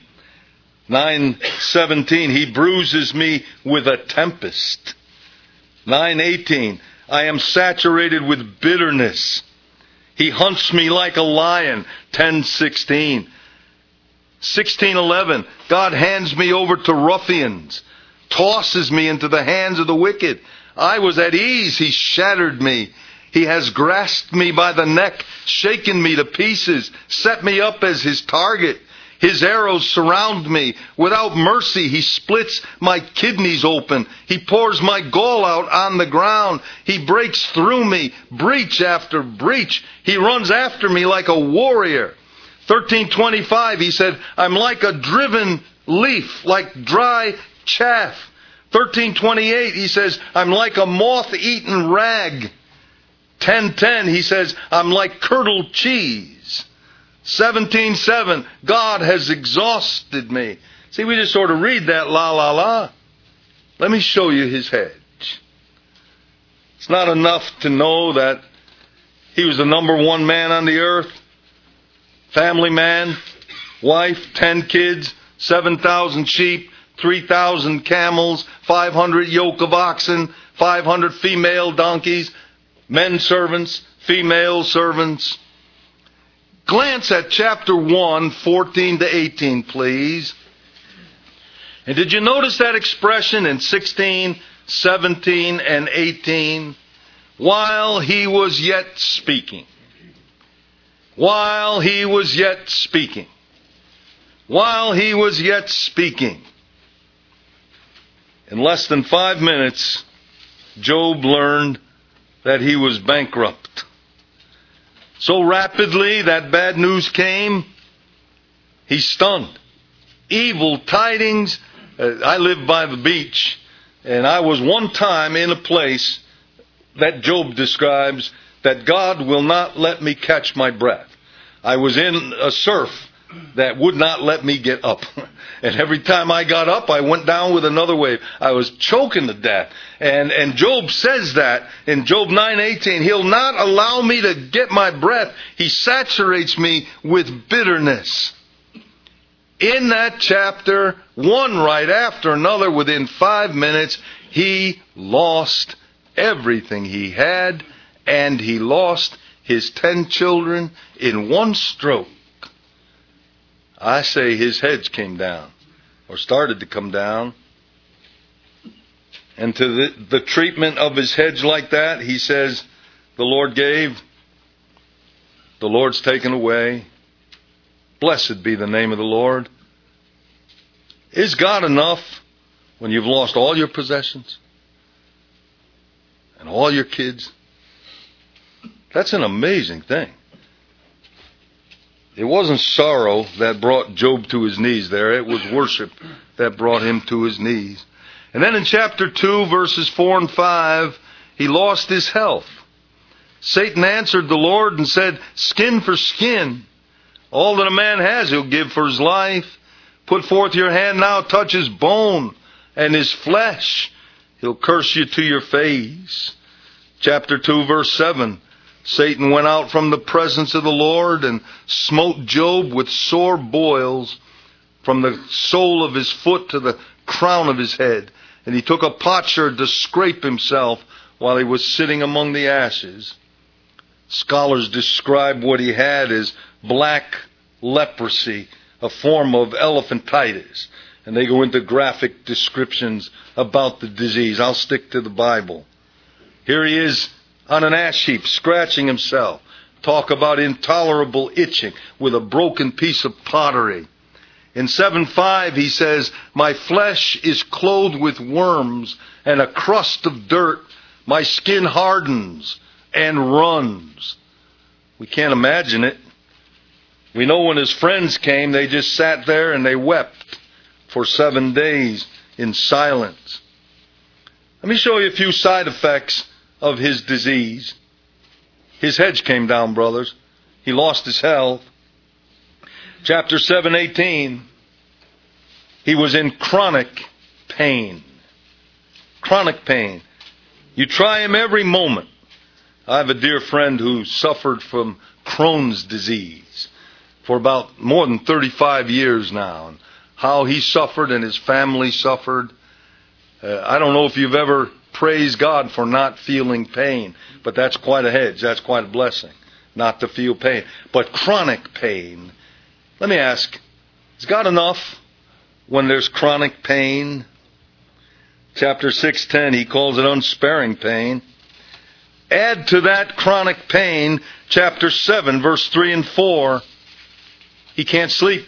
9:17, He bruises me with a tempest. 9:18, I am saturated with bitterness. He hunts me like a lion. 10:16. 16:11, God hands me over to ruffians, tosses me into the hands of the wicked. I was at ease, He shattered me. He has grasped me by the neck, shaken me to pieces, set me up as His target. His arrows surround me. Without mercy, He splits my kidneys open. He pours my gall out on the ground. He breaks through me, breach after breach. He runs after me like a warrior. 13:25, he said, I'm like a driven leaf, like dry chaff. 13:28, he says, I'm like a moth-eaten rag. 10:10, he says, I'm like curdled cheese. 17:7, God has exhausted me. See, we just sort of read that la la la. Let me show you His hedge. It's not enough to know that He was the number one man on the earth. Family man, wife, 10 kids, 7,000 sheep, 3,000 camels, 500 yoke of oxen, 500 female donkeys, men servants, female servants. Glance at chapter 1, 14 to 18, please. And did you notice that expression in 16, 17, and 18? While He was yet speaking. While He was yet speaking. While He was yet speaking. In less than 5 minutes, Job learned that he was bankrupt. So rapidly that bad news came, he's stunned. Evil tidings. I live by the beach, and I was one time in a place that Job describes that God will not let me catch my breath. I was in a surf that would not let me get up. And every time I got up, I went down with another wave. I was choking to death. And Job says that in Job 9:18. He'll not allow me to get my breath. He saturates me with bitterness. In that chapter, one right after another, within 5 minutes, he lost everything he had, and he lost his 10 children in one stroke. I say his hedge came down, or started to come down. And to the treatment of his hedge like that, he says, the Lord gave, the Lord's taken away. Blessed be the name of the Lord. Is God enough when you've lost all your possessions and all your kids? That's an amazing thing. It wasn't sorrow that brought Job to his knees there. It was worship that brought him to his knees. And then in chapter 2, verses 4 and 5, he lost his health. Satan answered the Lord and said, skin for skin. All that a man has he'll give for his life. Put forth your hand now, touch his bone and his flesh. He'll curse you to your face. Chapter 2, verse 7. Satan went out from the presence of the Lord and smote Job with sore boils from the sole of his foot to the crown of his head. And he took a potsherd to scrape himself while he was sitting among the ashes. Scholars describe what he had as black leprosy, a form of elephantitis. And they go into graphic descriptions about the disease. I'll stick to the Bible. Here he is on an ash heap, scratching himself. Talk about intolerable itching with a broken piece of pottery. In 7:5 he says, my flesh is clothed with worms and a crust of dirt. My skin hardens and runs. We can't imagine it. We know when his friends came, they just sat there and they wept for 7 days in silence. Let me show you a few side effects of his disease. His hedge came down, brothers. He lost his health. Chapter 7:18. He was in chronic pain. Chronic pain. You try him every moment. I have a dear friend who suffered from Crohn's disease for about more than 35 years now. And how he suffered and his family suffered. I don't know if you've ever praised God for not feeling pain, but that's quite a hedge. That's quite a blessing, not to feel pain. But chronic pain, let me ask, is God enough when there's chronic pain? Chapter 6:10, he calls it unsparing pain. Add to that chronic pain, chapter 7, verse 3 and 4, he can't sleep.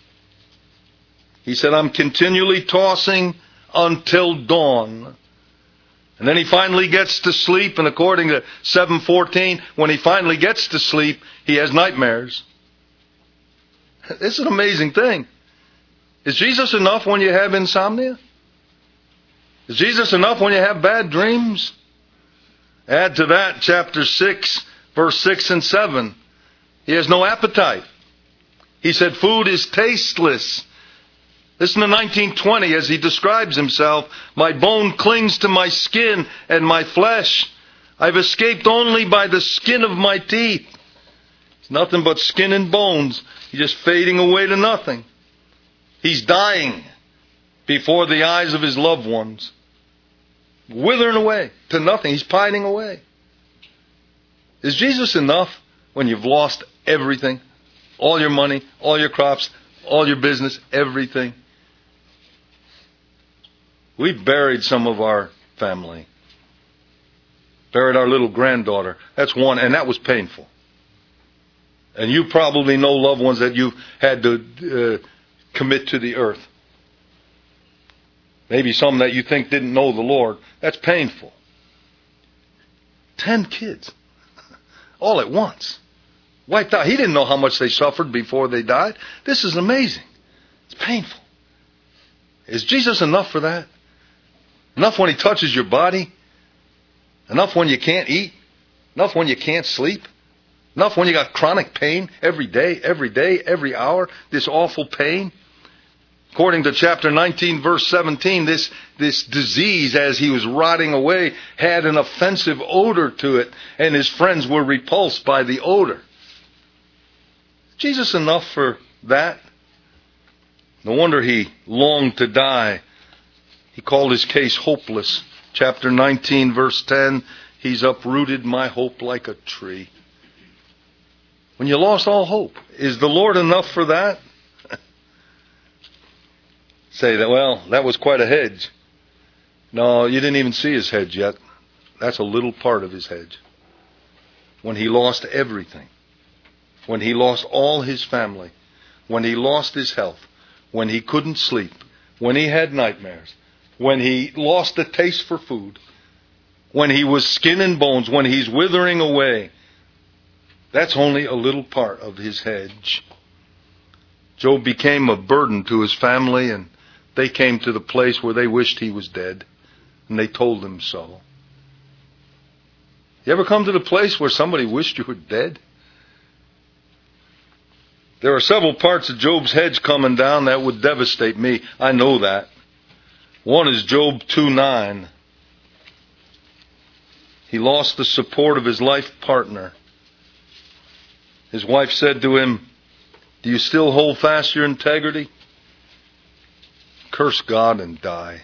He said, I'm continually tossing until dawn. And then he finally gets to sleep, and according to 7:14, when he finally gets to sleep, he has nightmares. It's an amazing thing. Is Jesus enough when you have insomnia? Is Jesus enough when you have bad dreams? Add to that chapter 6, verse 6 and 7. He has no appetite. He said food is tasteless. Listen to 19:20 as he describes himself. My bone clings to my skin and my flesh. I've escaped only by the skin of my teeth. It's nothing but skin and bones. He's just fading away to nothing. He's dying before the eyes of his loved ones. Withering away to nothing. He's pining away. Is Jesus enough when you've lost everything? All your money, all your crops, all your business, everything. We buried some of our family. Buried our little granddaughter. That's one, and that was painful. And you probably know loved ones that you've had to commit to the earth. Maybe some that you think didn't know the Lord. That's painful. 10 kids. All at once. Wiped out. He didn't know how much they suffered before they died. This is amazing. It's painful. Is Jesus enough for that? Enough when he touches your body? Enough when you can't eat? Enough when you can't sleep? Enough when you got chronic pain every day, every hour? This awful pain? According to chapter 19, verse 17, this disease, as he was rotting away, had an offensive odor to it, and his friends were repulsed by the odor. Is Jesus enough for that? No wonder he longed to die. He called his case hopeless. Chapter 19, verse 10, he's uprooted my hope like a tree. When you lost all hope, is the Lord enough for that? Say that, well, that was quite a hedge. No, you didn't even see his hedge yet. That's a little part of his hedge. When he lost everything, when he lost all his family, when he lost his health, when he couldn't sleep, when he had nightmares, when he lost the taste for food, when he was skin and bones, when he's withering away, that's only a little part of his hedge. Job became a burden to his family, and they came to the place where they wished he was dead, and they told him so. You ever come to the place where somebody wished you were dead? There are several parts of Job's hedge coming down that would devastate me. I know that. One is Job 2:9. He lost the support of his life partner. His wife said to him, "Do you still hold fast your integrity? Curse God and die."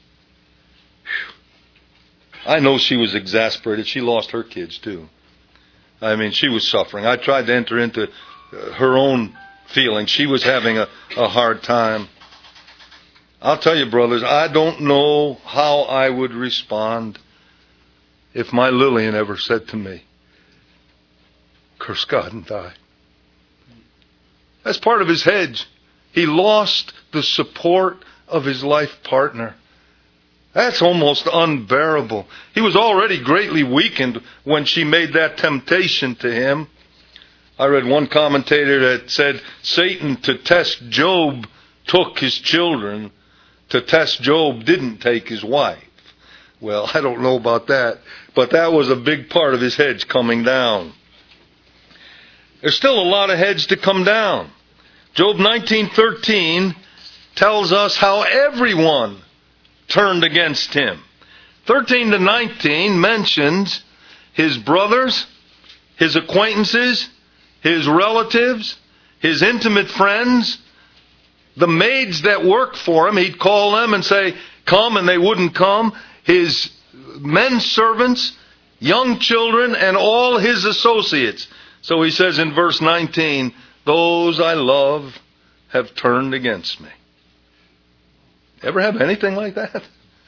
Whew. I know she was exasperated. She lost her kids too. I mean, she was suffering. I tried to enter into her own feelings. She was having a hard time. I'll tell you, brothers, I don't know how I would respond if my Lillian ever said to me, "Curse God and die." That's part of his hedge. He lost the support of his life partner. That's almost unbearable. He was already greatly weakened when she made that temptation to him. I read one commentator that said Satan, to test Job, took his children. To test Job, didn't take his wife. Well, I don't know about that, but that was a big part of his hedge coming down. There's still a lot of hedge to come down. Job 19:13 tells us how everyone turned against him. 13 to 19 mentions his brothers, his acquaintances, his relatives, his intimate friends, the maids that worked for him. He'd call them and say, come, and they wouldn't come. His men servants, young children, and all his associates. So he says in verse 19, those I love have turned against me. Ever have anything like that?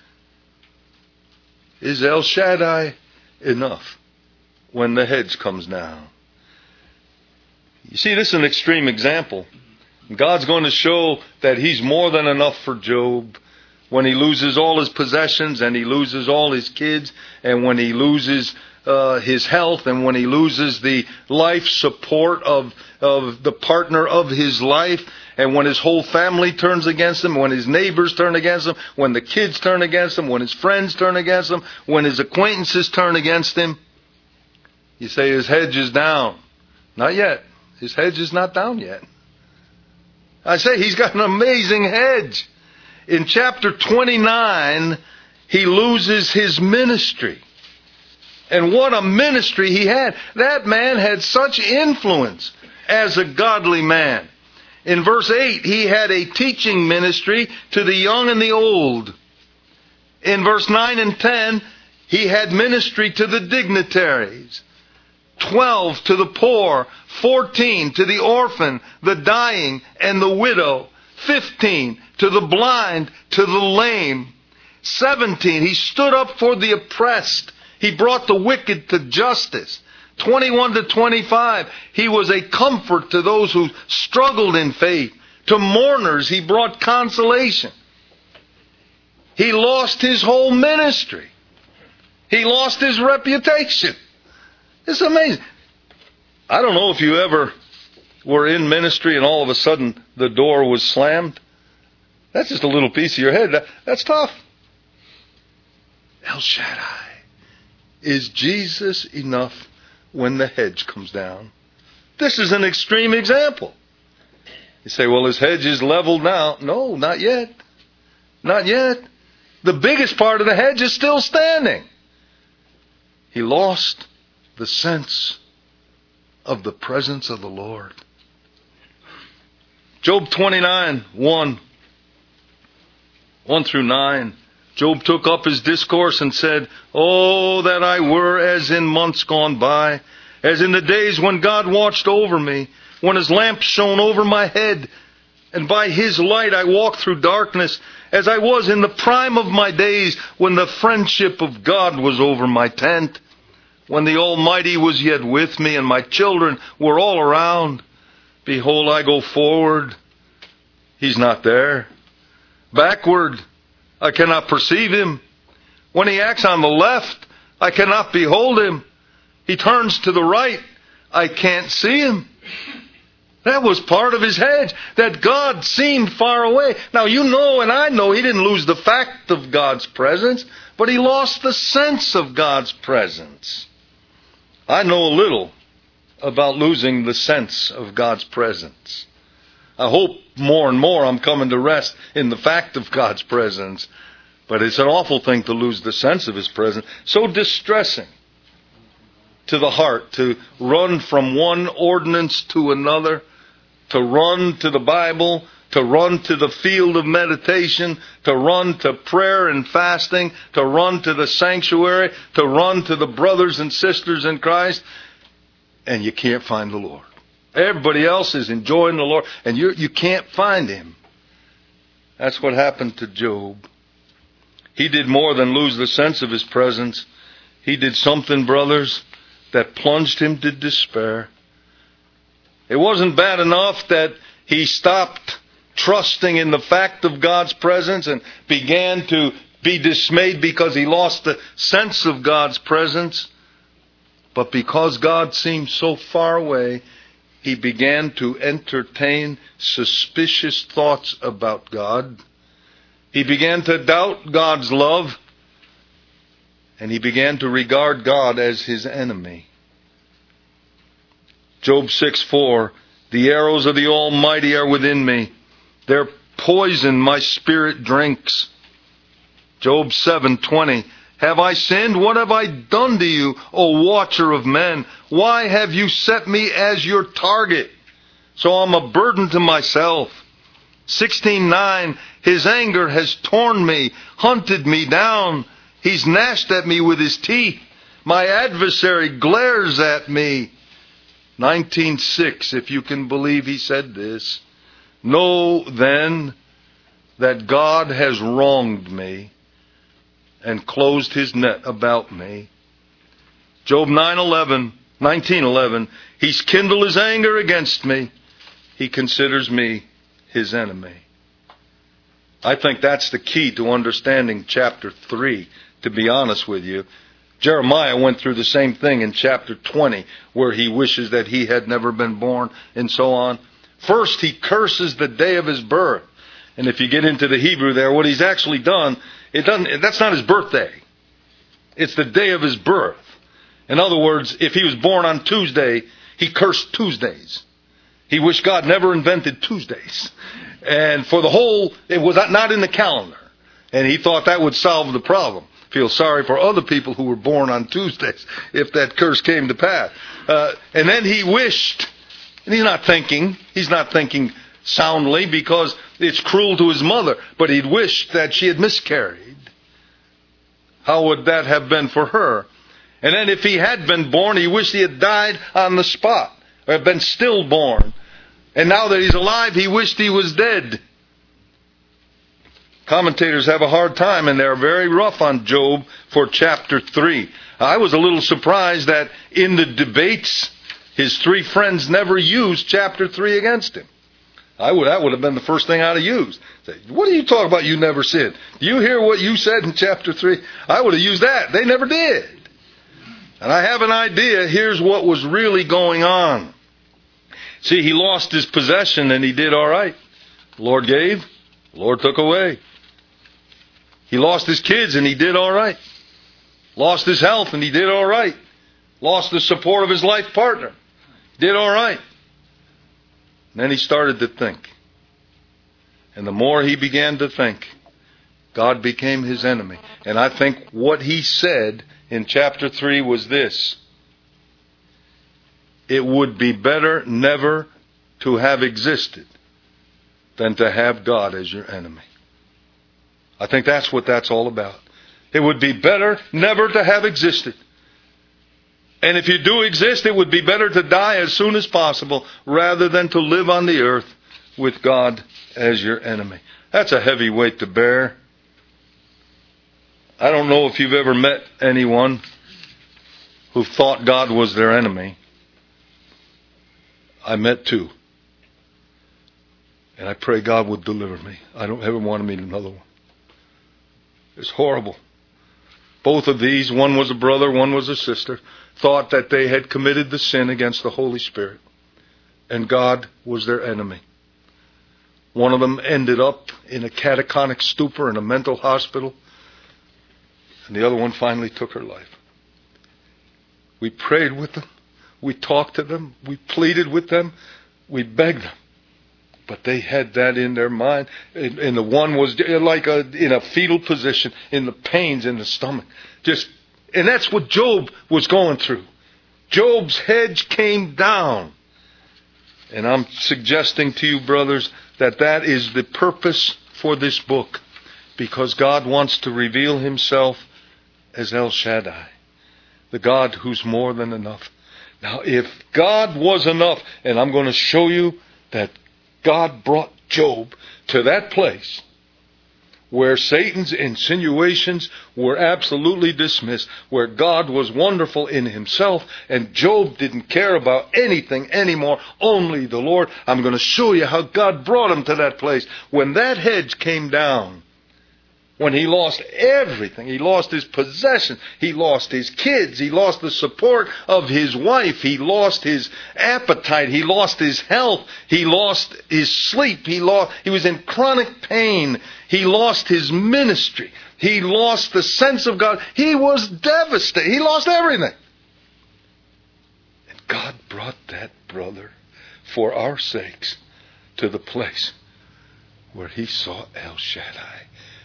Is El Shaddai enough when the hedge comes down? You see, this is an extreme example. God's going to show that He's more than enough for Job when he loses all his possessions and he loses all his kids and when he loses his health and when he loses the life support of the partner of his life, and when his whole family turns against him, when his neighbors turn against him, when the kids turn against him, when his friends turn against him, when his acquaintances turn against him. You say his hedge is down. Not yet. His hedge is not down yet. I say he's got an amazing hedge. In chapter 29, he loses his ministry. And what a ministry he had. That man had such influence as a godly man. In verse 8, he had a teaching ministry to the young and the old. In verse 9 and 10, he had ministry to the dignitaries. 12 to the poor, 14 to the orphan, the dying, and the widow. 15 to the blind, to the lame. 17, he stood up for the oppressed. He brought the wicked to justice. 21 to 25, he was a comfort to those who struggled in faith. To mourners, he brought consolation. He lost his whole ministry. He lost his reputation. It's amazing. I don't know if you ever were in ministry and all of a sudden the door was slammed. That's just a little piece of your head. That's tough. El Shaddai. Is Jesus enough when the hedge comes down? This is an extreme example. You say, well, his hedge is leveled now. No, not yet. Not yet. The biggest part of the hedge is still standing. He lost the sense of the presence of the Lord. Job 29, 1 through 9. Job took up his discourse and said, oh, that I were as in months gone by, as in the days when God watched over me, when His lamp shone over my head, and by His light I walked through darkness, as I was in the prime of my days, when the friendship of God was over my tent, when the Almighty was yet with me, and my children were all around. Behold, I go forward. He's not there. Backward. I cannot perceive Him. When He acts on the left, I cannot behold Him. He turns to the right, I can't see Him. That was part of his hedge, that God seemed far away. Now you know and I know he didn't lose the fact of God's presence, but he lost the sense of God's presence. I know a little about losing the sense of God's presence. I hope more and more I'm coming to rest in the fact of God's presence. But it's an awful thing to lose the sense of His presence. So distressing to the heart to run from one ordinance to another, to run to the Bible, to run to the field of meditation, to run to prayer and fasting, to run to the sanctuary, to run to the brothers and sisters in Christ, and you can't find the Lord. Everybody else is enjoying the Lord, and you can't find Him. That's what happened to Job. He did more than lose the sense of His presence. He did something, brothers, that plunged him to despair. It wasn't bad enough that he stopped trusting in the fact of God's presence and began to be dismayed because he lost the sense of God's presence. But because God seemed so far away, he began to entertain suspicious thoughts about God. He began to doubt God's love. And he began to regard God as his enemy. Job 6:4, the arrows of the Almighty are within me. Their poison my spirit drinks. Job 7:20, have I sinned? What have I done to you, O watcher of men? Why have you set me as your target? So I'm a burden to myself. 16:9, his anger has torn me, hunted me down. He's gnashed at me with his teeth. My adversary glares at me. 19:6, if you can believe he said this. Know then that God has wronged me and closed his net about me. Job 19:11, he's kindled his anger against me. He considers me his enemy. I think that's the key to understanding chapter 3, to be honest with you. Jeremiah went through the same thing in chapter 20, where he wishes that he had never been born and so on. First, he curses the day of his birth. And if you get into the Hebrew there, what he's actually done, that's not his birthday. It's the day of his birth. In other words, if he was born on Tuesday, he cursed Tuesdays. He wished God never invented Tuesdays. And for the whole, it was not in the calendar. And he thought that would solve the problem. Feel sorry for other people who were born on Tuesdays if that curse came to pass. And then he wished, and he's not thinking soundly because it's cruel to his mother, but he'd wished that she had miscarried. How would that have been for her? And then if he had been born, he wished he had died on the spot, or had been stillborn. And now that he's alive, he wished he was dead. Commentators have a hard time, and they're very rough on Job for chapter 3. I was a little surprised that in the debates, his three friends never used chapter 3 against him. That would have been the first thing I'd have used. Say, what are you talking about? You never sinned. Do you hear what you said in chapter 3? I would have used that. They never did. And I have an idea. Here's what was really going on. See, he lost his possession and he did all right. The Lord gave, the Lord took away. He lost his kids and he did all right. Lost his health and he did all right. Lost the support of his life partner. Did all right. And then he started to think. And the more he began to think, God became his enemy. And I think what he said in chapter 3 was this: it would be better never to have existed than to have God as your enemy. I think that's what that's all about. It would be better never to have existed. And if you do exist, it would be better to die as soon as possible rather than to live on the earth with God as your enemy. That's a heavy weight to bear. I don't know if you've ever met anyone who thought God was their enemy. I met two. And I pray God would deliver me. I don't ever want to meet another one. It's horrible. Both of these, one was a brother, one was a sister, thought that they had committed the sin against the Holy Spirit. And God was their enemy. One of them ended up in a catatonic stupor in a mental hospital. And the other one finally took her life. We prayed with them. We talked to them. We pleaded with them. We begged them. But they had that in their mind. And the one was like in a fetal position, in the pains in the stomach. And that's what Job was going through. Job's hedge came down. And I'm suggesting to you, brothers, that is the purpose for this book. Because God wants to reveal himself as El Shaddai, the God who's more than enough. Now, if God was enough, and I'm going to show you that God brought Job to that place where Satan's insinuations were absolutely dismissed, where God was wonderful in himself, and Job didn't care about anything anymore, only the Lord. I'm going to show you how God brought him to that place. When that hedge came down, when he lost everything. He lost his possession. He lost his kids. He lost the support of his wife. He lost his appetite. He lost his health. He lost his sleep. He was in chronic pain. He lost his ministry. He lost the sense of God. He was devastated. He lost everything. And God brought that brother for our sakes to the place where he saw El Shaddai.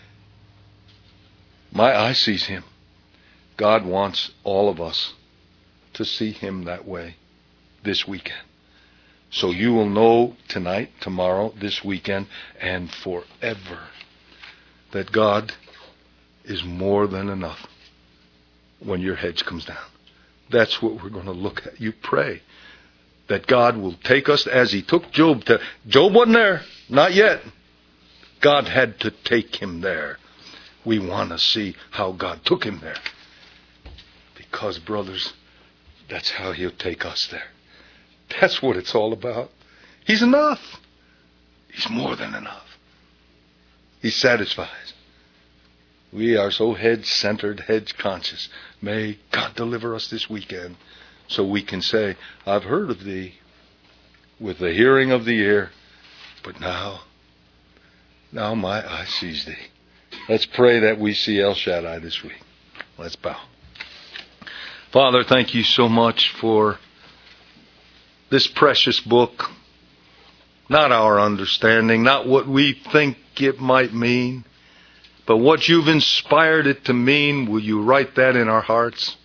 My eye sees him. God wants all of us to see him that way this weekend. So you will know tonight, tomorrow, this weekend, and forever that God is more than enough when your hedge comes down. That's what we're going to look at. You pray that God will take us as he took Job. Job wasn't there. Not yet. God had to take him there. We want to see how God took him there. Because, brothers, that's how he'll take us there. That's what it's all about. He's enough. He's more than enough. He satisfies. We are so head-centered, head-conscious. May God deliver us this weekend so we can say, I've heard of thee with the hearing of the ear, but now my eye sees thee. Let's pray that we see El Shaddai this week. Let's bow. Father, thank you so much for this precious book. Not our understanding, not what we think it might mean, but what you've inspired it to mean. Will you write that in our hearts?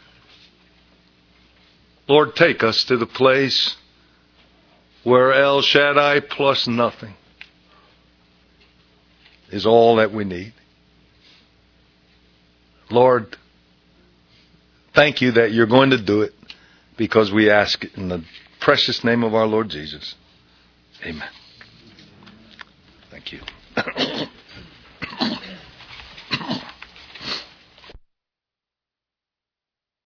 Lord, take us to the place where El Shaddai plus nothing is all that we need. Lord, thank you that you're going to do it, because we ask it in the precious name of our Lord Jesus. Amen. Thank you.